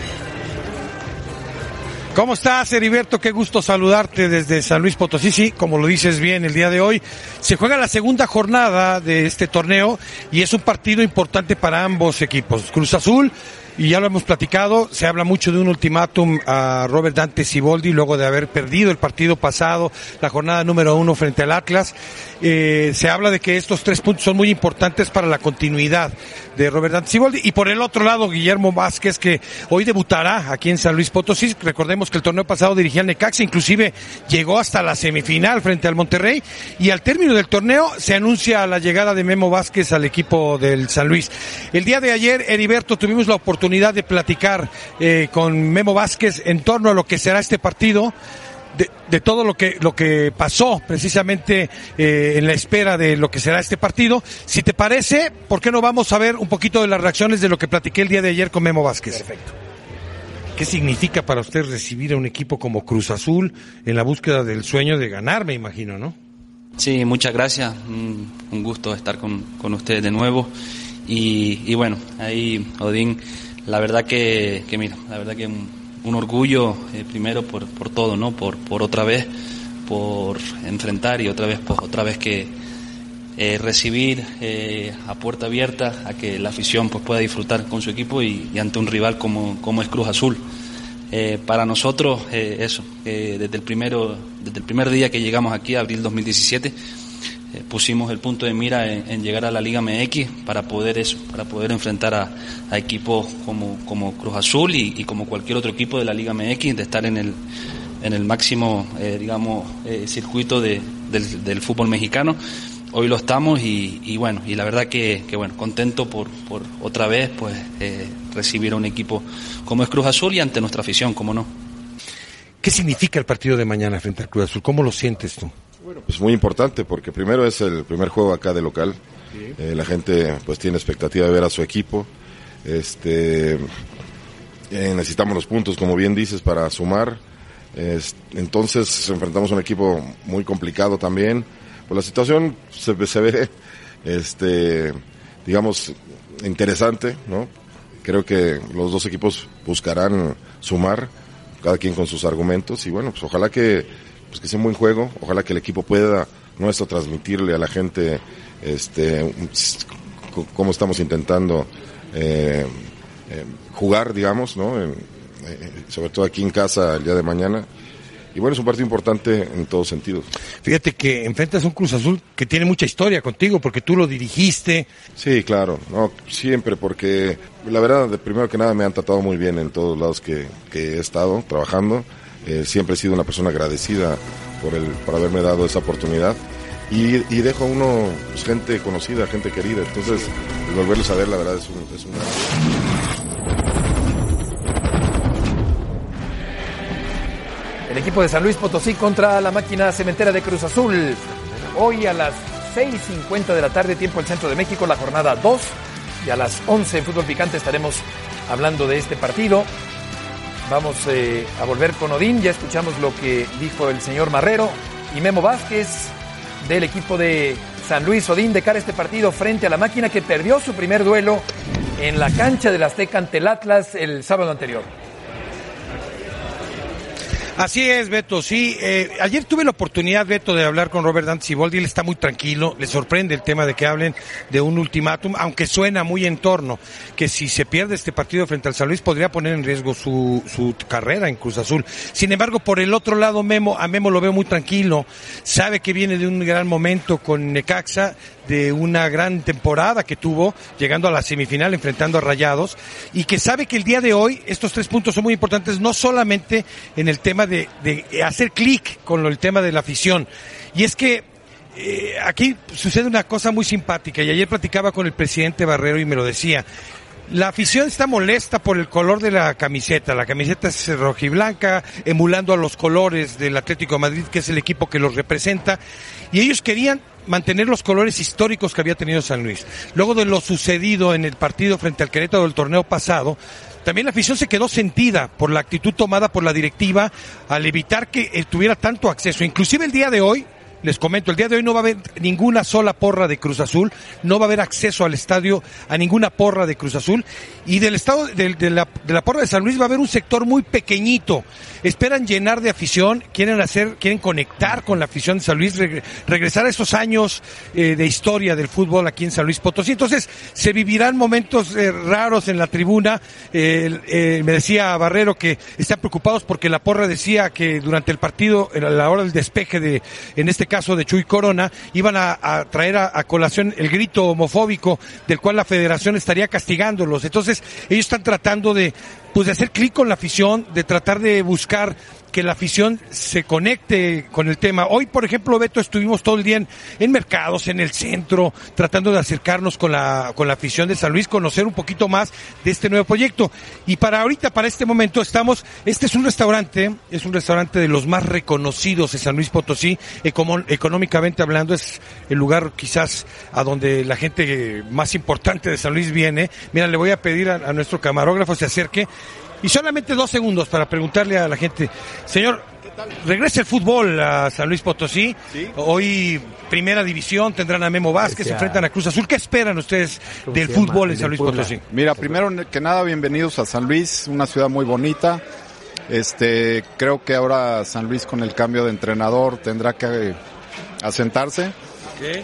¿Cómo estás, Heriberto? Qué gusto saludarte desde San Luis Potosí. Sí, como lo dices bien, el día de hoy se juega la segunda jornada de este torneo y es un partido importante para ambos equipos. Cruz Azul, y ya lo hemos platicado, se habla mucho de un ultimátum a Robert Dante Siboldi luego de haber perdido el partido pasado, la jornada número uno frente al Atlas. Eh, se habla de que estos tres puntos son muy importantes para la continuidad de Robert Dante Siboldi. Y por el otro lado, Guillermo Vázquez, que hoy debutará aquí en San Luis Potosí. Recordemos que el torneo pasado dirigía al Necaxa, inclusive llegó hasta la semifinal frente al Monterrey. Y al término del torneo se anuncia la llegada de Memo Vázquez al equipo del San Luis. El día de ayer, Heriberto, tuvimos la oportunidad de platicar eh, con Memo Vázquez en torno a lo que será este partido. De, de todo lo que lo que pasó precisamente eh, en la espera de lo que será este partido. Si te parece, ¿por qué no vamos a ver un poquito de las reacciones de lo que platiqué el día de ayer con Memo Vázquez? Perfecto. ¿Qué significa para usted recibir a un equipo como Cruz Azul en la búsqueda del sueño de ganar, me imagino, ¿no? Sí, muchas gracias. Un, un gusto estar con, con ustedes de nuevo. Y, y bueno, ahí, Odín, la verdad que, que mira, la verdad que un, un orgullo, eh, primero por, por todo, ¿no? Por, por otra vez, por enfrentar y otra vez, pues otra vez que eh, recibir eh, a puerta abierta a que la afición pues pueda disfrutar con su equipo y, y ante un rival como, como es Cruz Azul. Eh, para nosotros, eh, eso, eh, desde el primero, desde el primer día que llegamos aquí, abril dos mil diecisiete, Eh, pusimos el punto de mira en, en llegar a la Liga M X para poder eso, para poder enfrentar a, a equipos como, como Cruz Azul y, y como cualquier otro equipo de la Liga M X, de estar en el, en el máximo, eh, digamos, eh, circuito de, del, del fútbol mexicano. Hoy lo estamos y, y bueno, y la verdad que, que bueno, contento por, por otra vez pues eh, recibir a un equipo como es Cruz Azul y ante nuestra afición, como no. ¿Qué significa el partido de mañana frente al Cruz Azul? ¿Cómo lo sientes tú? Bueno, pues muy importante porque primero es el primer juego acá de local. Sí. Eh, la gente pues tiene expectativa de ver a su equipo. Este, eh, necesitamos los puntos, como bien dices, para sumar. Eh, entonces enfrentamos a un equipo muy complicado también. Pues la situación se, se ve, este, digamos, interesante, ¿no? Creo que los dos equipos buscarán sumar, cada quien con sus argumentos y bueno, pues ojalá que pues que sea un buen juego, ojalá que el equipo pueda nuestro transmitirle a la gente este cómo estamos intentando eh, eh, jugar, digamos, ¿no? Eh, eh, sobre todo aquí en casa el día de mañana. Y bueno, es un partido importante en todos sentidos. Fíjate que enfrentas a un Cruz Azul que tiene mucha historia contigo, porque tú lo dirigiste. Sí, claro, no, siempre, porque la verdad, de primero que nada, me han tratado muy bien en todos lados que, que he estado trabajando. Eh, siempre he sido una persona agradecida por el por haberme dado esa oportunidad. Y, y dejo a uno pues, gente conocida, gente querida. Entonces, el volverlos a ver, la verdad, es un, es un gran... El equipo de San Luis Potosí contra la máquina cementera de Cruz Azul. Hoy a las seis cincuenta de la tarde, tiempo del Centro de México, la jornada dos. Y a las once en Fútbol Picante estaremos hablando de este partido. Vamos eh, a volver con Odín. Ya escuchamos lo que dijo el señor Marrero y Memo Vázquez del equipo de San Luis. Odín, de cara a este partido frente a la Máquina, que perdió su primer duelo en la cancha del Azteca ante el Atlas el sábado anterior. Así es, Beto, sí. Eh, ayer tuve la oportunidad, Beto, de hablar con Robert Dante Siboldi. Él está muy tranquilo, le sorprende el tema de que hablen de un ultimátum, aunque suena muy en torno, que si se pierde este partido frente al San Luis podría poner en riesgo su, su carrera en Cruz Azul. Sin embargo, por el otro lado, Memo, a Memo lo veo muy tranquilo, sabe que viene de un gran momento con Necaxa, de una gran temporada que tuvo, llegando a la semifinal, enfrentando a Rayados, y que sabe que el día de hoy estos tres puntos son muy importantes, no solamente en el tema de, de hacer clic con el tema de la afición, y es que eh, aquí sucede una cosa muy simpática, y ayer platicaba con el presidente Barrero y me lo decía. La afición está molesta por el color de la camiseta. La camiseta es rojiblanca, emulando a los colores del Atlético de Madrid, que es el equipo que los representa, y ellos querían mantener los colores históricos que había tenido San Luis. Luego de lo sucedido en el partido frente al Querétaro del torneo pasado, también la afición se quedó sentida por la actitud tomada por la directiva al evitar que tuviera tanto acceso. Inclusive el día de hoy, les comento, el día de hoy no va a haber ninguna sola porra de Cruz Azul, no va a haber acceso al estadio a ninguna porra de Cruz Azul, y del estado de, de, la, de la porra de San Luis va a haber un sector muy pequeñito. Esperan llenar de afición, quieren hacer, quieren conectar con la afición de San Luis, reg, regresar a esos años eh, de historia del fútbol aquí en San Luis Potosí. Entonces se vivirán momentos eh, raros en la tribuna. Eh, eh, me decía Barrero que están preocupados porque la porra decía que durante el partido, a la hora del despeje de, en este caso de Chuy Corona, iban a, a traer a, a colación el grito homofóbico del cual la federación estaría castigándolos. Entonces ellos están tratando de pues de hacer clic con la afición, de tratar de buscar que la afición se conecte con el tema. Hoy, por ejemplo, Beto, estuvimos todo el día en, en mercados, en el centro, tratando de acercarnos con la con la afición de San Luis, conocer un poquito más de este nuevo proyecto. Y para ahorita, para este momento, estamos, este es un restaurante, es un restaurante de los más reconocidos de San Luis Potosí, econom, económicamente hablando, es el lugar quizás a donde la gente más importante de San Luis viene. Mira, le voy a pedir a, a nuestro camarógrafo se acerque. Y solamente dos segundos para preguntarle a la gente. Señor, regresa el fútbol a San Luis Potosí. ¿Sí? Hoy, primera división, tendrán a Memo Vázquez, se enfrentan a Cruz Azul. ¿Qué esperan ustedes del fútbol en San Luis Potosí? Mira, primero que nada, bienvenidos a San Luis, una ciudad muy bonita. Este, creo que ahora San Luis, con el cambio de entrenador, tendrá que asentarse. Okay.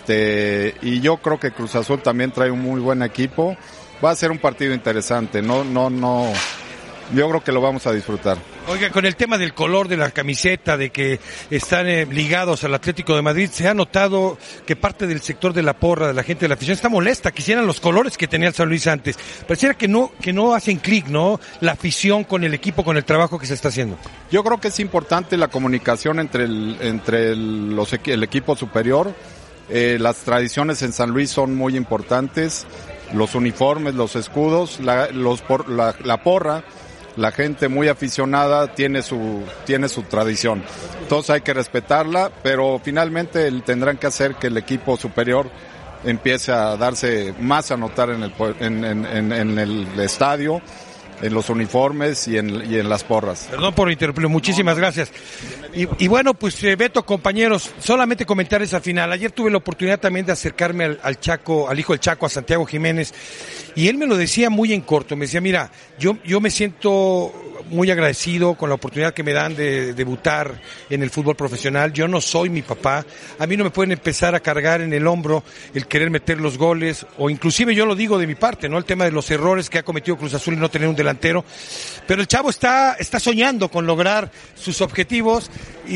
Este, y yo creo que Cruz Azul también trae un muy buen equipo. Va a ser un partido interesante, no, no, no, yo creo que lo vamos a disfrutar. Oiga, con el tema del color de la camiseta, de que están eh, ligados al Atlético de Madrid, se ha notado que parte del sector de la porra, de la gente de la afición, está molesta, quisieran los colores que tenía el San Luis antes. Pareciera que no, que no hacen clic, ¿no? La afición con el equipo, con el trabajo que se está haciendo. Yo creo que es importante la comunicación entre el, entre el, los, el equipo superior. Eh, las tradiciones en San Luis son muy importantes. Los uniformes, los escudos, la, los por, la, la porra, la gente muy aficionada tiene su tiene su tradición. Entonces hay que respetarla, pero finalmente el, tendrán que hacer que el equipo superior empiece a darse más a notar en el en, en, en, en el estadio, en los uniformes y en, y en las porras. Perdón por interrumpir, muchísimas gracias. Y, y bueno, pues eh, Beto, compañeros, solamente comentar esa final. Ayer tuve la oportunidad también de acercarme al, al Chaco, al hijo del Chaco, a Santiago Jiménez, y él me lo decía muy en corto. Me decía, mira, yo, yo me siento muy agradecido con la oportunidad que me dan de debutar en el fútbol profesional. Yo no soy mi papá. A mí no me pueden empezar a cargar en el hombro el querer meter los goles, o inclusive yo lo digo de mi parte, ¿no? El tema de los errores que ha cometido Cruz Azul y no tener un delantero. Pero el chavo está, está soñando con lograr sus objetivos,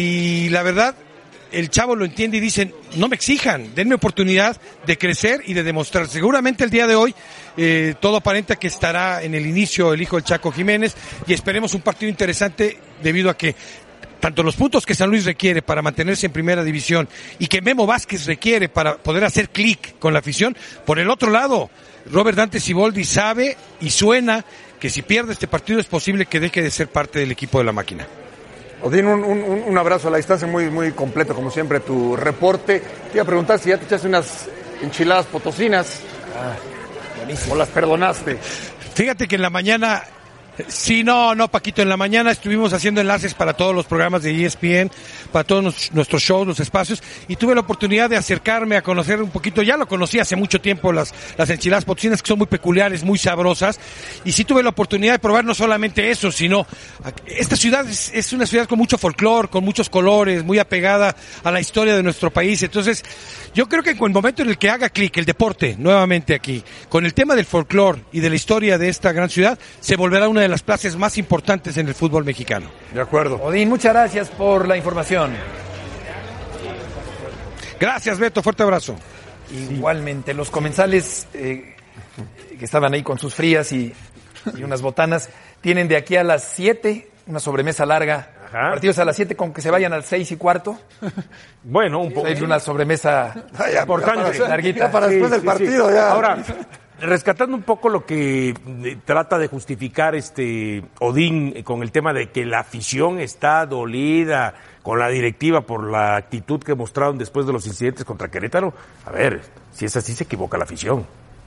y la verdad, el chavo lo entiende y dicen, no me exijan, denme oportunidad de crecer y de demostrar. Seguramente el día de hoy eh, todo aparenta que estará en el inicio el hijo del Chaco Jiménez, y esperemos un partido interesante debido a que tanto los puntos que San Luis requiere para mantenerse en primera división y que Memo Vázquez requiere para poder hacer clic con la afición. Por el otro lado, Robert Dante Siboldi sabe y suena que si pierde este partido es posible que deje de ser parte del equipo de la máquina. Odín, un, un, un abrazo a la distancia, muy, muy completo, como siempre, tu reporte. Te iba a preguntar si ya te echaste unas enchiladas potosinas, ah, o las perdonaste. Fíjate que en la mañana Sí, no, no, Paquito, en la mañana estuvimos haciendo enlaces para todos los programas de E S P N, para todos nuestros shows, los espacios, y tuve la oportunidad de acercarme a conocer un poquito, ya lo conocí hace mucho tiempo, las, las enchiladas potosinas, que son muy peculiares, muy sabrosas, y sí tuve la oportunidad de probar no solamente eso, sino, esta ciudad es, es una ciudad con mucho folclore, con muchos colores, muy apegada a la historia de nuestro país. Entonces, yo creo que en el momento en el que haga clic el deporte, nuevamente aquí, con el tema del folclore y de la historia de esta gran ciudad, se volverá una de las plazas más importantes en el fútbol mexicano. De acuerdo. Odín, muchas gracias por la información. Gracias, Beto, fuerte abrazo. Igualmente, los comensales eh, que estaban ahí con sus frías y, y unas botanas, tienen de aquí a las siete una sobremesa larga. Ajá. Partidos a las siete con que se vayan al seis y cuarto. Bueno, un poco. Es una sobremesa importante, larguita. Ya para después sí, del partido, sí, sí. ya. Ahora, rescatando un poco lo que trata de justificar este Odín con el tema de que la afición está dolida con la directiva por la actitud que mostraron después de los incidentes contra Querétaro. A ver, si es así se equivoca la afición.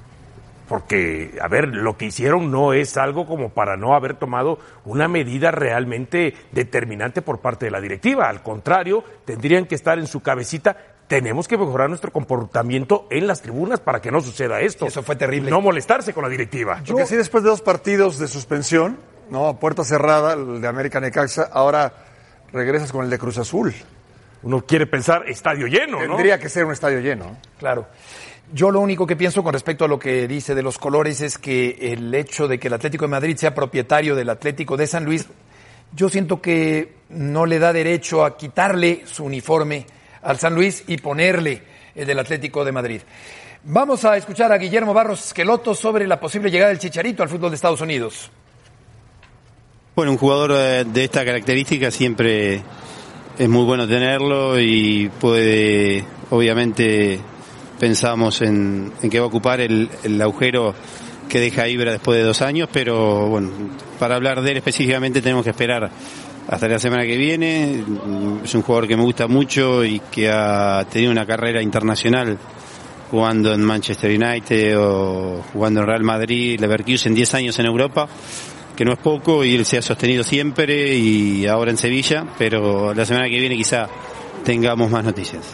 Porque, a ver, lo que hicieron no es algo como para no haber tomado una medida realmente determinante por parte de la directiva. Al contrario, tendrían que estar en su cabecita. Tenemos que mejorar nuestro comportamiento en las tribunas para que no suceda esto. Eso fue terrible. No molestarse con la directiva. Yo... Porque así después de dos partidos de suspensión, no, a puerta cerrada, el de América Necaxa, ahora regresas con el de Cruz Azul. Uno quiere pensar estadio lleno, ¿no? Tendría que ser un estadio lleno. Claro. Yo lo único que pienso con respecto a lo que dice de los colores es que el hecho de que el Atlético de Madrid sea propietario del Atlético de San Luis, yo siento que no le da derecho a quitarle su uniforme al San Luis y ponerle el del Atlético de Madrid. Vamos a escuchar a Guillermo Barros Esqueloto sobre la posible llegada del Chicharito al fútbol de Estados Unidos. Bueno, un jugador de esta característica siempre es muy bueno tenerlo y puede, obviamente, pensamos en, en que va a ocupar el, el agujero que deja Ibra después de dos años, pero bueno, para hablar de él específicamente tenemos que esperar hasta la semana que viene. Es un jugador que me gusta mucho y que ha tenido una carrera internacional jugando en Manchester United o jugando en Real Madrid, Leverkusen, diez años en Europa, que no es poco, y él se ha sostenido siempre y ahora en Sevilla, pero la semana que viene quizá tengamos más noticias.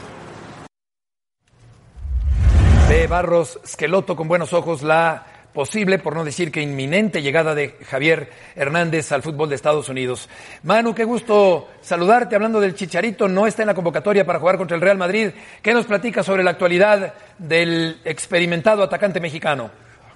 Ve Barros Esqueloto con buenos ojos la posible, por no decir que inminente, llegada de Javier Hernández al fútbol de Estados Unidos. Manu, qué gusto saludarte. Hablando del Chicharito, no está en la convocatoria para jugar contra el Real Madrid. ¿Qué nos platica sobre la actualidad del experimentado atacante mexicano?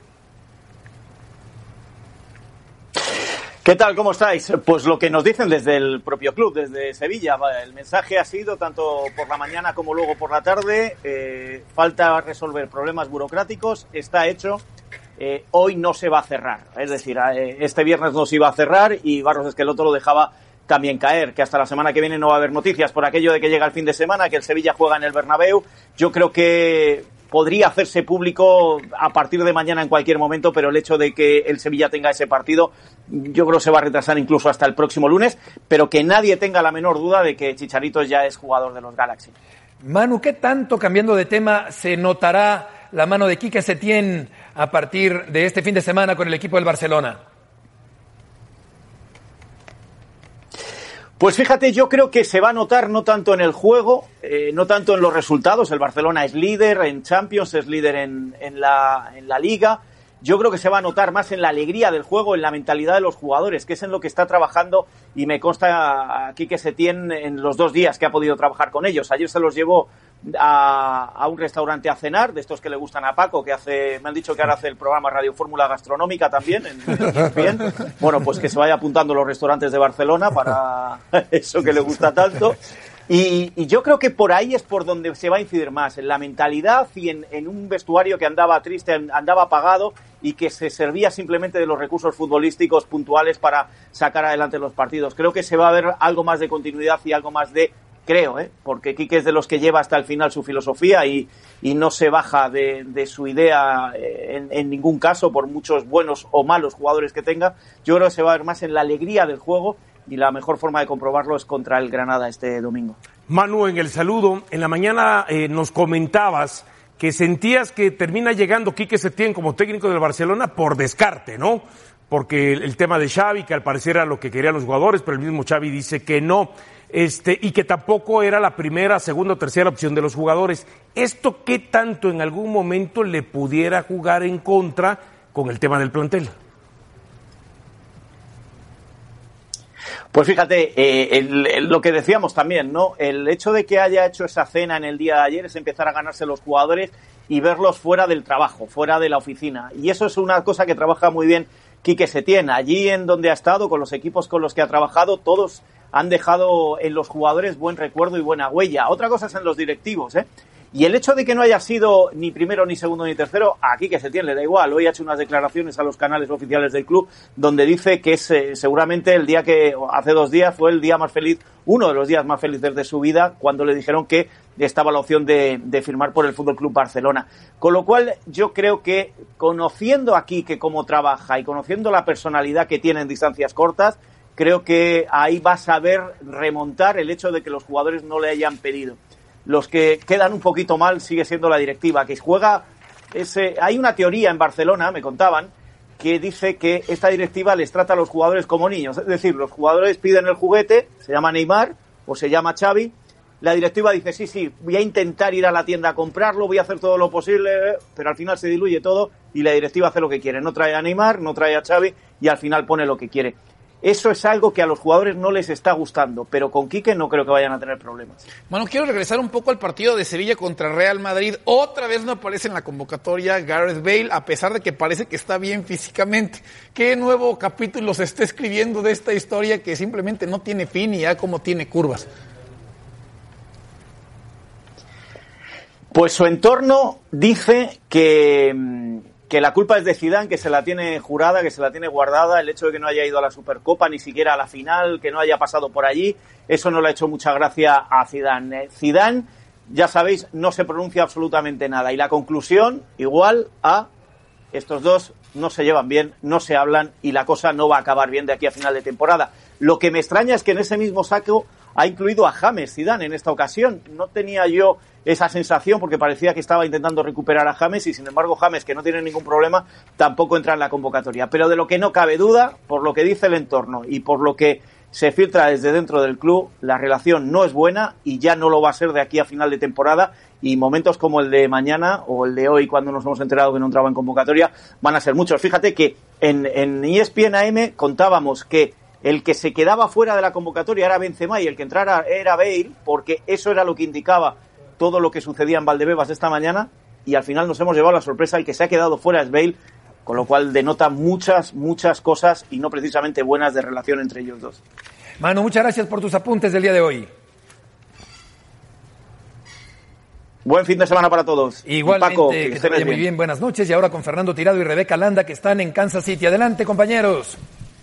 ¿Qué tal? ¿Cómo estáis? Pues lo que nos dicen desde el propio club, desde Sevilla. El mensaje ha sido, tanto por la mañana como luego por la tarde, eh, falta resolver problemas burocráticos, está hecho, eh, hoy no se va a cerrar. Es decir, eh, este viernes no se iba a cerrar y Barros Esqueloto lo dejaba también caer, que hasta la semana que viene no va a haber noticias por aquello de que llega el fin de semana, que el Sevilla juega en el Bernabéu. Yo creo que podría hacerse público a partir de mañana en cualquier momento, pero el hecho de que el Sevilla tenga ese partido, yo creo que se va a retrasar incluso hasta el próximo lunes, pero que nadie tenga la menor duda de que Chicharito ya es jugador de los Galaxy. Manu, ¿qué tanto, cambiando de tema, se notará la mano de Quique Setién a partir de este fin de semana con el equipo del Barcelona? Pues fíjate, yo creo que se va a notar no tanto en el juego, eh, no tanto en los resultados. El Barcelona es líder en Champions, es líder en, en, la, en la Liga. Yo creo que se va a notar más en la alegría del juego, en la mentalidad de los jugadores, que es en lo que está trabajando, y me consta a Quique Setién en los dos días que ha podido trabajar con ellos. Ayer se los llevó a, a un restaurante a cenar, de estos que le gustan a Paco, que hace, me han dicho que ahora hace el programa Radio Fórmula Gastronómica también, en, en bien. Bueno, pues que se vaya apuntando los restaurantes de Barcelona para eso que le gusta tanto. Y, y yo creo que por ahí es por donde se va a incidir más, en la mentalidad y en, en un vestuario que andaba triste, andaba apagado y que se servía simplemente de los recursos futbolísticos puntuales para sacar adelante los partidos. Creo que se va a ver algo más de continuidad y algo más de, creo, ¿eh? porque Quique es de los que lleva hasta el final su filosofía y, y no se baja de, de su idea en, en ningún caso, por muchos buenos o malos jugadores que tenga. Yo creo que se va a ver más en la alegría del juego, y la mejor forma de comprobarlo es contra el Granada este domingo. Manu, en el saludo, en la mañana eh, nos comentabas que sentías que termina llegando Quique Setién como técnico del Barcelona por descarte, ¿no? porque el, el tema de Xavi, que al parecer era lo que querían los jugadores, pero el mismo Xavi dice que no, este, y que tampoco era la primera, segunda o tercera opción de los jugadores. ¿Esto qué tanto en algún momento le pudiera jugar en contra con el tema del plantel? Pues fíjate, eh, el, el, lo que decíamos también, ¿no? El hecho de que haya hecho esa cena en el día de ayer es empezar a ganarse los jugadores y verlos fuera del trabajo, fuera de la oficina. Y eso es una cosa que trabaja muy bien Quique Setién. Allí en donde ha estado, con los equipos con los que ha trabajado, todos han dejado en los jugadores buen recuerdo y buena huella. Otra cosa es en los directivos, ¿eh? Y el hecho de que no haya sido ni primero, ni segundo, ni tercero, a Quique Setién le da igual. Hoy ha hecho unas declaraciones a los canales oficiales del club donde dice que es eh, seguramente el día que, hace dos días, fue el día más feliz, uno de los días más felices de su vida, cuando le dijeron que estaba la opción de, de firmar por el Fútbol Club Barcelona. Con lo cual, yo creo que conociendo a Quique cómo trabaja y conociendo la personalidad que tiene en distancias cortas, creo que ahí va a saber remontar el hecho de que los jugadores no le hayan pedido. Los que quedan un poquito mal sigue siendo la directiva, que juega ese... Hay una teoría en Barcelona, me contaban, que dice que esta directiva les trata a los jugadores como niños. Es decir, los jugadores piden el juguete, se llama Neymar o se llama Xavi, la directiva dice, sí, sí, voy a intentar ir a la tienda a comprarlo, voy a hacer todo lo posible, pero al final se diluye todo y la directiva hace lo que quiere. No trae a Neymar, no trae a Xavi y al final pone lo que quiere. Eso es algo que a los jugadores no les está gustando, pero con Quique no creo que vayan a tener problemas. Bueno, quiero regresar un poco al partido de Sevilla contra Real Madrid. Otra vez no aparece en la convocatoria Gareth Bale, a pesar de que parece que está bien físicamente. ¿Qué nuevo capítulo se está escribiendo de esta historia que simplemente no tiene fin y ya como tiene curvas? Pues su entorno dice que... que la culpa es de Zidane, que se la tiene jurada, que se la tiene guardada, el hecho de que no haya ido a la Supercopa, ni siquiera a la final, que no haya pasado por allí, eso no le ha hecho mucha gracia a Zidane. Zidane, ya sabéis, no se pronuncia absolutamente nada. Y la conclusión, igual a estos dos no se llevan bien, no se hablan y la cosa no va a acabar bien de aquí a final de temporada. Lo que me extraña es que en ese mismo saco ha incluido a James Zidane en esta ocasión. No tenía yo esa sensación porque parecía que estaba intentando recuperar a James y sin embargo James, que no tiene ningún problema, tampoco entra en la convocatoria. Pero de lo que no cabe duda, por lo que dice el entorno y por lo que se filtra desde dentro del club, la relación no es buena y ya no lo va a ser de aquí a final de temporada, y momentos como el de mañana o el de hoy, cuando nos hemos enterado que no entraba en convocatoria, van a ser muchos. Fíjate que en, en E S P N A M contábamos que el que se quedaba fuera de la convocatoria era Benzema y el que entrara era Bale, porque eso era lo que indicaba todo lo que sucedía en Valdebebas esta mañana, y al final nos hemos llevado la sorpresa, el que se ha quedado fuera es Bale, con lo cual denota muchas, muchas cosas y no precisamente buenas de relación entre ellos dos. Manu, muchas gracias por tus apuntes del día de hoy. Buen fin de semana para todos. Igualmente, Paco, que, que te vaya muy bien, buenas noches. Y ahora con Fernando Tirado y Rebeca Landa, que están en Kansas City. Adelante, compañeros.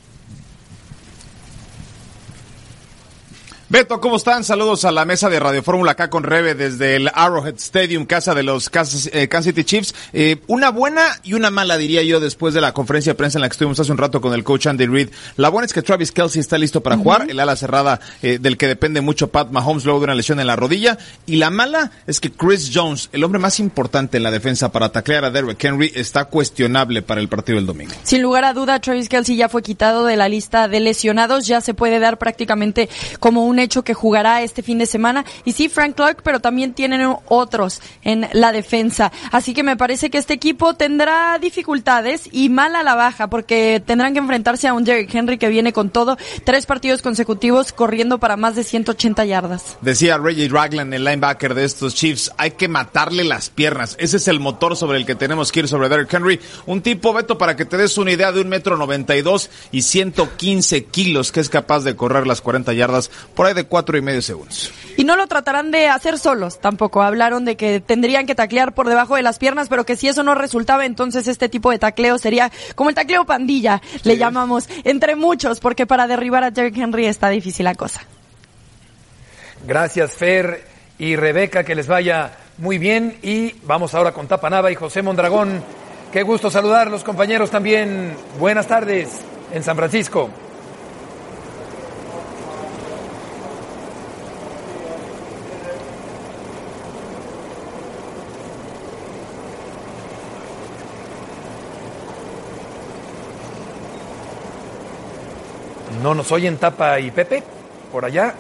Beto, ¿cómo están? Saludos a la mesa de Radio Fórmula acá con Rebe desde el Arrowhead Stadium, casa de los Kansas, eh, Kansas City Chiefs. Eh, una buena y una mala, diría yo, después de la conferencia de prensa en la que estuvimos hace un rato con el coach Andy Reid. La buena es que Travis Kelce está listo para uh-huh. jugar, el ala cerrada eh, del que depende mucho Pat Mahomes luego de una lesión en la rodilla. Y la mala es que Chris Jones, el hombre más importante en la defensa para taclear a Derrick Henry, está cuestionable para el partido del domingo. Sin lugar a duda, Travis Kelce ya fue quitado de la lista de lesionados, ya se puede dar prácticamente como un hecho que jugará este fin de semana. Y sí, Frank Clark, pero también tienen otros en la defensa. Así que me parece que este equipo tendrá dificultades y mal a la baja, porque tendrán que enfrentarse a un Derrick Henry que viene con todo, tres partidos consecutivos corriendo para más de ciento ochenta yardas. Decía Reggie Ragland, el linebacker de estos Chiefs, hay que matarle las piernas. Ese es el motor sobre el que tenemos que ir sobre Derrick Henry. Un tipo, Beto, para que te des una idea, de un metro noventa y dos y ciento quince kilos, que es capaz de correr las cuarenta yardas por ahí de cuatro y medio segundos. Y no lo tratarán de hacer solos tampoco. Hablaron de que tendrían que taclear por debajo de las piernas, pero que si eso no resultaba, entonces este tipo de tacleo sería como el tacleo pandilla, sí. Le llamamos, entre muchos, porque para derribar a Derrick Henry está difícil la cosa. Gracias, Fer y Rebeca, que les vaya muy bien. Y vamos ahora con Tapanaba y José Mondragón. Qué gusto saludarlos, compañeros, también. Buenas tardes en San Francisco. No nos oyen Tapa y Pepe por allá.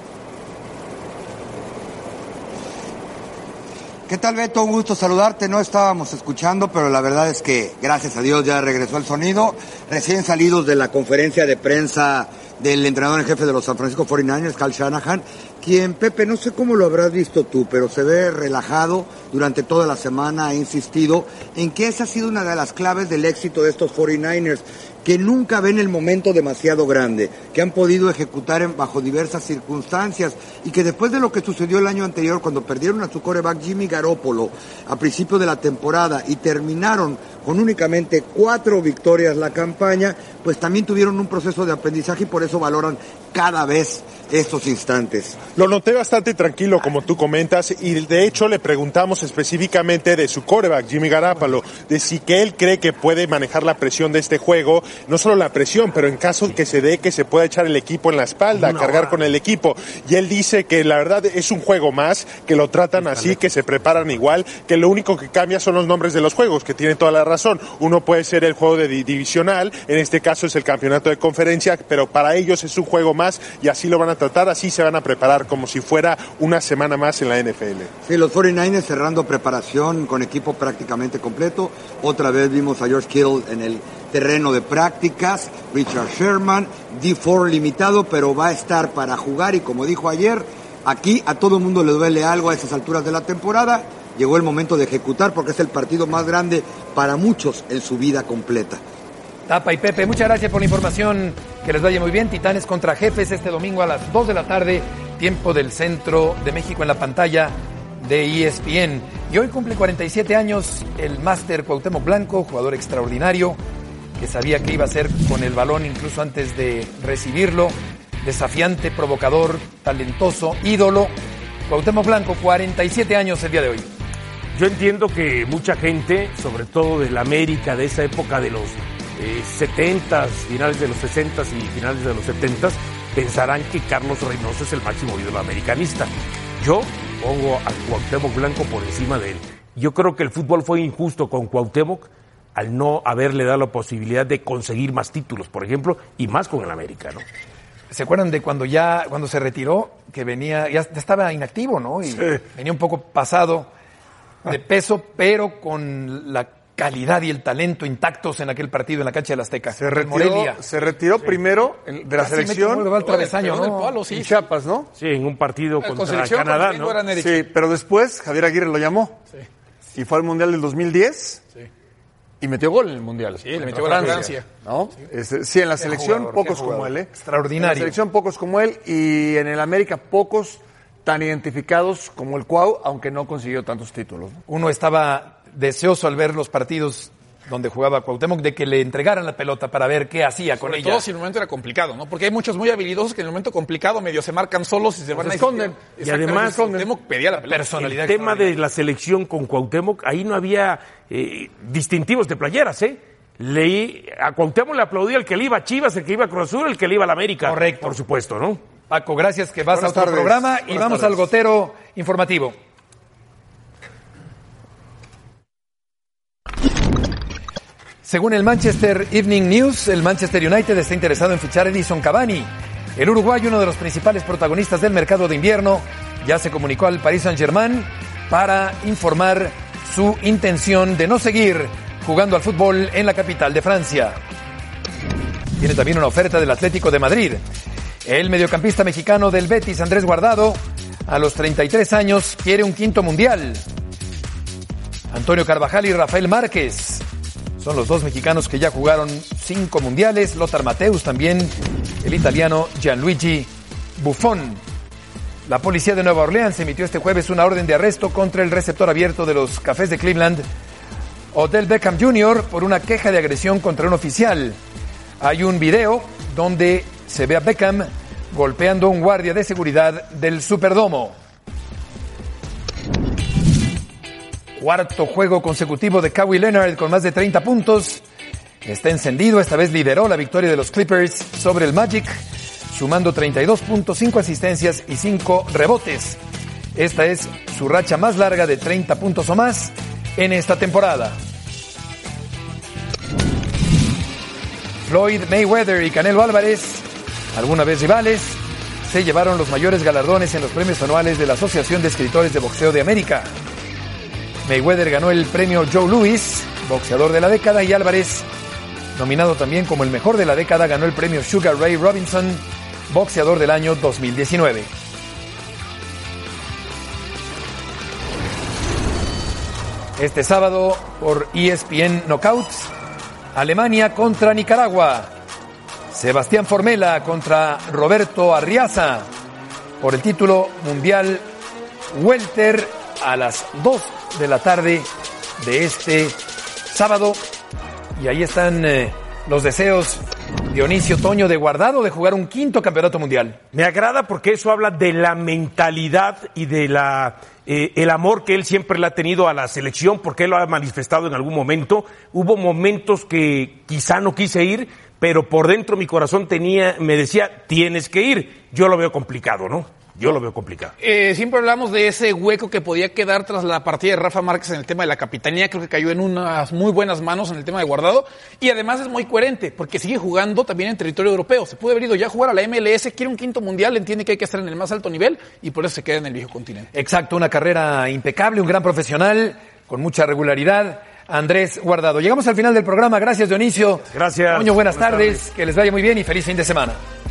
¿Qué tal, Beto? Un gusto saludarte. No estábamos escuchando, pero la verdad es que, gracias a Dios, ya regresó el sonido. Recién salidos de la conferencia de prensa del entrenador en jefe de los San Francisco cuarenta y nueve ers, Kyle Shanahan, quien, Pepe, no sé cómo lo habrás visto tú, pero se ve relajado durante toda la semana, ha insistido en que esa ha sido una de las claves del éxito de estos cuarenta y nueve ers, que nunca ven el momento demasiado grande, que han podido ejecutar en, bajo diversas circunstancias, y que después de lo que sucedió el año anterior, cuando perdieron a su quarterback Jimmy Garoppolo a principio de la temporada y terminaron con únicamente cuatro victorias la campaña, pues también tuvieron un proceso de aprendizaje y por eso valoran cada vez estos instantes. Lo noté bastante tranquilo, como tú comentas, y de hecho le preguntamos específicamente de su quarterback, Jimmy Garoppolo, de si que él cree que puede manejar la presión de este juego, no solo la presión, pero en caso que se dé que se pueda echar el equipo en la espalda, no, cargar con el equipo, y él dice que la verdad es un juego más, que lo tratan así, que se preparan igual, que lo único que cambia son los nombres de los juegos, que tiene toda la razón. Uno puede ser el juego de divisional, en este caso es el campeonato de conferencia, pero para ellos es un juego más y así lo van a tratar, así se van a preparar como si fuera una semana más en la N F L. Sí, los cuarenta y nueve ers cerrando preparación con equipo prácticamente completo. Otra vez vimos a George Kittle en el terreno de prácticas, Richard Sherman, D cuatro limitado, pero va a estar para jugar y como dijo ayer, aquí a todo el mundo le duele algo a esas alturas de la temporada. Llegó el momento de ejecutar porque es el partido más grande para muchos en su vida completa. Tapa y Pepe, muchas gracias por la información, que les vaya muy bien. Titanes contra Jefes este domingo a las dos de la tarde, tiempo del centro de México en la pantalla de E S P N. Y hoy cumple cuarenta y siete años el máster Cuauhtémoc Blanco, jugador extraordinario, que sabía que iba a hacer con el balón incluso antes de recibirlo, desafiante, provocador, talentoso, ídolo. Cuauhtémoc Blanco, cuarenta y siete años el día de hoy. Yo entiendo que mucha gente, sobre todo de la América, de esa época de los eh, setentas, finales de los sesentas y finales de los setentas, pensarán que Carlos Reynoso es el máximo ídolo americanista. Yo pongo a Cuauhtémoc Blanco por encima de él. Yo creo que el fútbol fue injusto con Cuauhtémoc al no haberle dado la posibilidad de conseguir más títulos, por ejemplo, y más con el América, ¿no? ¿Se acuerdan de cuando ya, cuando se retiró, que venía, ya estaba inactivo, ¿no? Y sí. Venía un poco pasado de peso, pero con la calidad y el talento intactos en aquel partido en la cancha del Azteca. Se retiró, se retiró sí. primero de la Casi selección. Al travesaño, ¿no? Palo, sí. En Chiapas, ¿no? Sí, en un partido eh, contra Canadá, ¿no? Sí, pero después Javier Aguirre lo llamó. Sí. Y fue al Mundial del dos mil diez. Sí. Y metió gol en el Mundial. Sí, le metió gol a Francia. ¿No? Sí, este, sí en la selección jugador, pocos como él, ¿eh? Extraordinario. En la selección pocos como él y en el América pocos tan identificados como el Cuau, aunque no consiguió tantos títulos, ¿no? Uno estaba deseoso al ver los partidos donde jugaba Cuauhtémoc de que le entregaran la pelota para ver qué hacía con Sobre ella. Todo si el momento era complicado, ¿no? Porque hay muchos muy habilidosos que en el momento complicado medio se marcan solos y se van se a esconden. Y además Cuauhtémoc pedía la pelota. Personalidad el tema de la selección con Cuauhtémoc, ahí no había eh, distintivos de playeras, ¿eh? Leí, a Cuauhtémoc le aplaudía el que le iba a Chivas, el que iba a Cruz Azul, el que le iba a la América. Correcto. Por supuesto, ¿no? Paco, gracias que vas Buenas a otro tardes. programa Buenas y vamos tardes. al gotero informativo. Según el Manchester Evening News, el Manchester United está interesado en fichar a Edinson Cavani. El uruguayo, uno de los principales protagonistas del mercado de invierno, ya se comunicó al Paris Saint-Germain para informar su intención de no seguir jugando al fútbol en la capital de Francia. Tiene también una oferta del Atlético de Madrid. El mediocampista mexicano del Betis, Andrés Guardado, a los treinta y tres años, quiere un quinto mundial. Antonio Carvajal y Rafael Márquez son los dos mexicanos que ya jugaron cinco mundiales. Lothar Matthäus también, el italiano Gianluigi Buffon. La policía de Nueva Orleans emitió este jueves una orden de arresto contra el receptor abierto de los Cafés de Cleveland, Odell Beckham junior, por una queja de agresión contra un oficial. Hay un video donde se ve a Beckham golpeando a un guardia de seguridad del Superdomo. Cuarto juego consecutivo de Kawhi Leonard con más de treinta puntos. Está encendido, esta vez lideró la victoria de los Clippers sobre el Magic, sumando treinta y dos puntos, cinco asistencias y cinco rebotes. Esta es su racha más larga de treinta puntos o más en esta temporada. Floyd Mayweather y Canelo Álvarez alguna vez rivales, se llevaron los mayores galardones en los premios anuales de la Asociación de Escritores de Boxeo de América. Mayweather ganó el premio Joe Louis, boxeador de la década, y Álvarez, nominado también como el mejor de la década, ganó el premio Sugar Ray Robinson, boxeador del año dos mil diecinueve. Este sábado por E S P N Knockouts, Alemania contra Nicaragua. Sebastián Formella contra Roberto Arriaza por el título mundial welter a las dos de la tarde de este sábado. Y ahí están eh, los deseos, Dionisio Toño, de Guardado de jugar un quinto campeonato mundial. Me agrada porque eso habla de la mentalidad y de la eh, el amor que él siempre le ha tenido a la selección, porque él lo ha manifestado en algún momento. Hubo momentos que quizá no quise ir, pero por dentro mi corazón tenía, me decía, tienes que ir. Yo lo veo complicado, ¿no? Yo lo veo complicado. Eh, siempre hablamos de ese hueco que podía quedar tras la partida de Rafa Márquez en el tema de la capitanía. Creo que cayó en unas muy buenas manos en el tema de Guardado. Y además es muy coherente, porque sigue jugando también en territorio europeo. Se puede haber ido ya a jugar a la M L S, quiere un quinto mundial, entiende que hay que estar en el más alto nivel y por eso se queda en el viejo continente. Exacto, una carrera impecable, un gran profesional, con mucha regularidad. Andrés Guardado. Llegamos al final del programa. Gracias, Dionisio. Gracias. Toño, buenas, buenas tardes. tardes. Que les vaya muy bien y feliz fin de semana.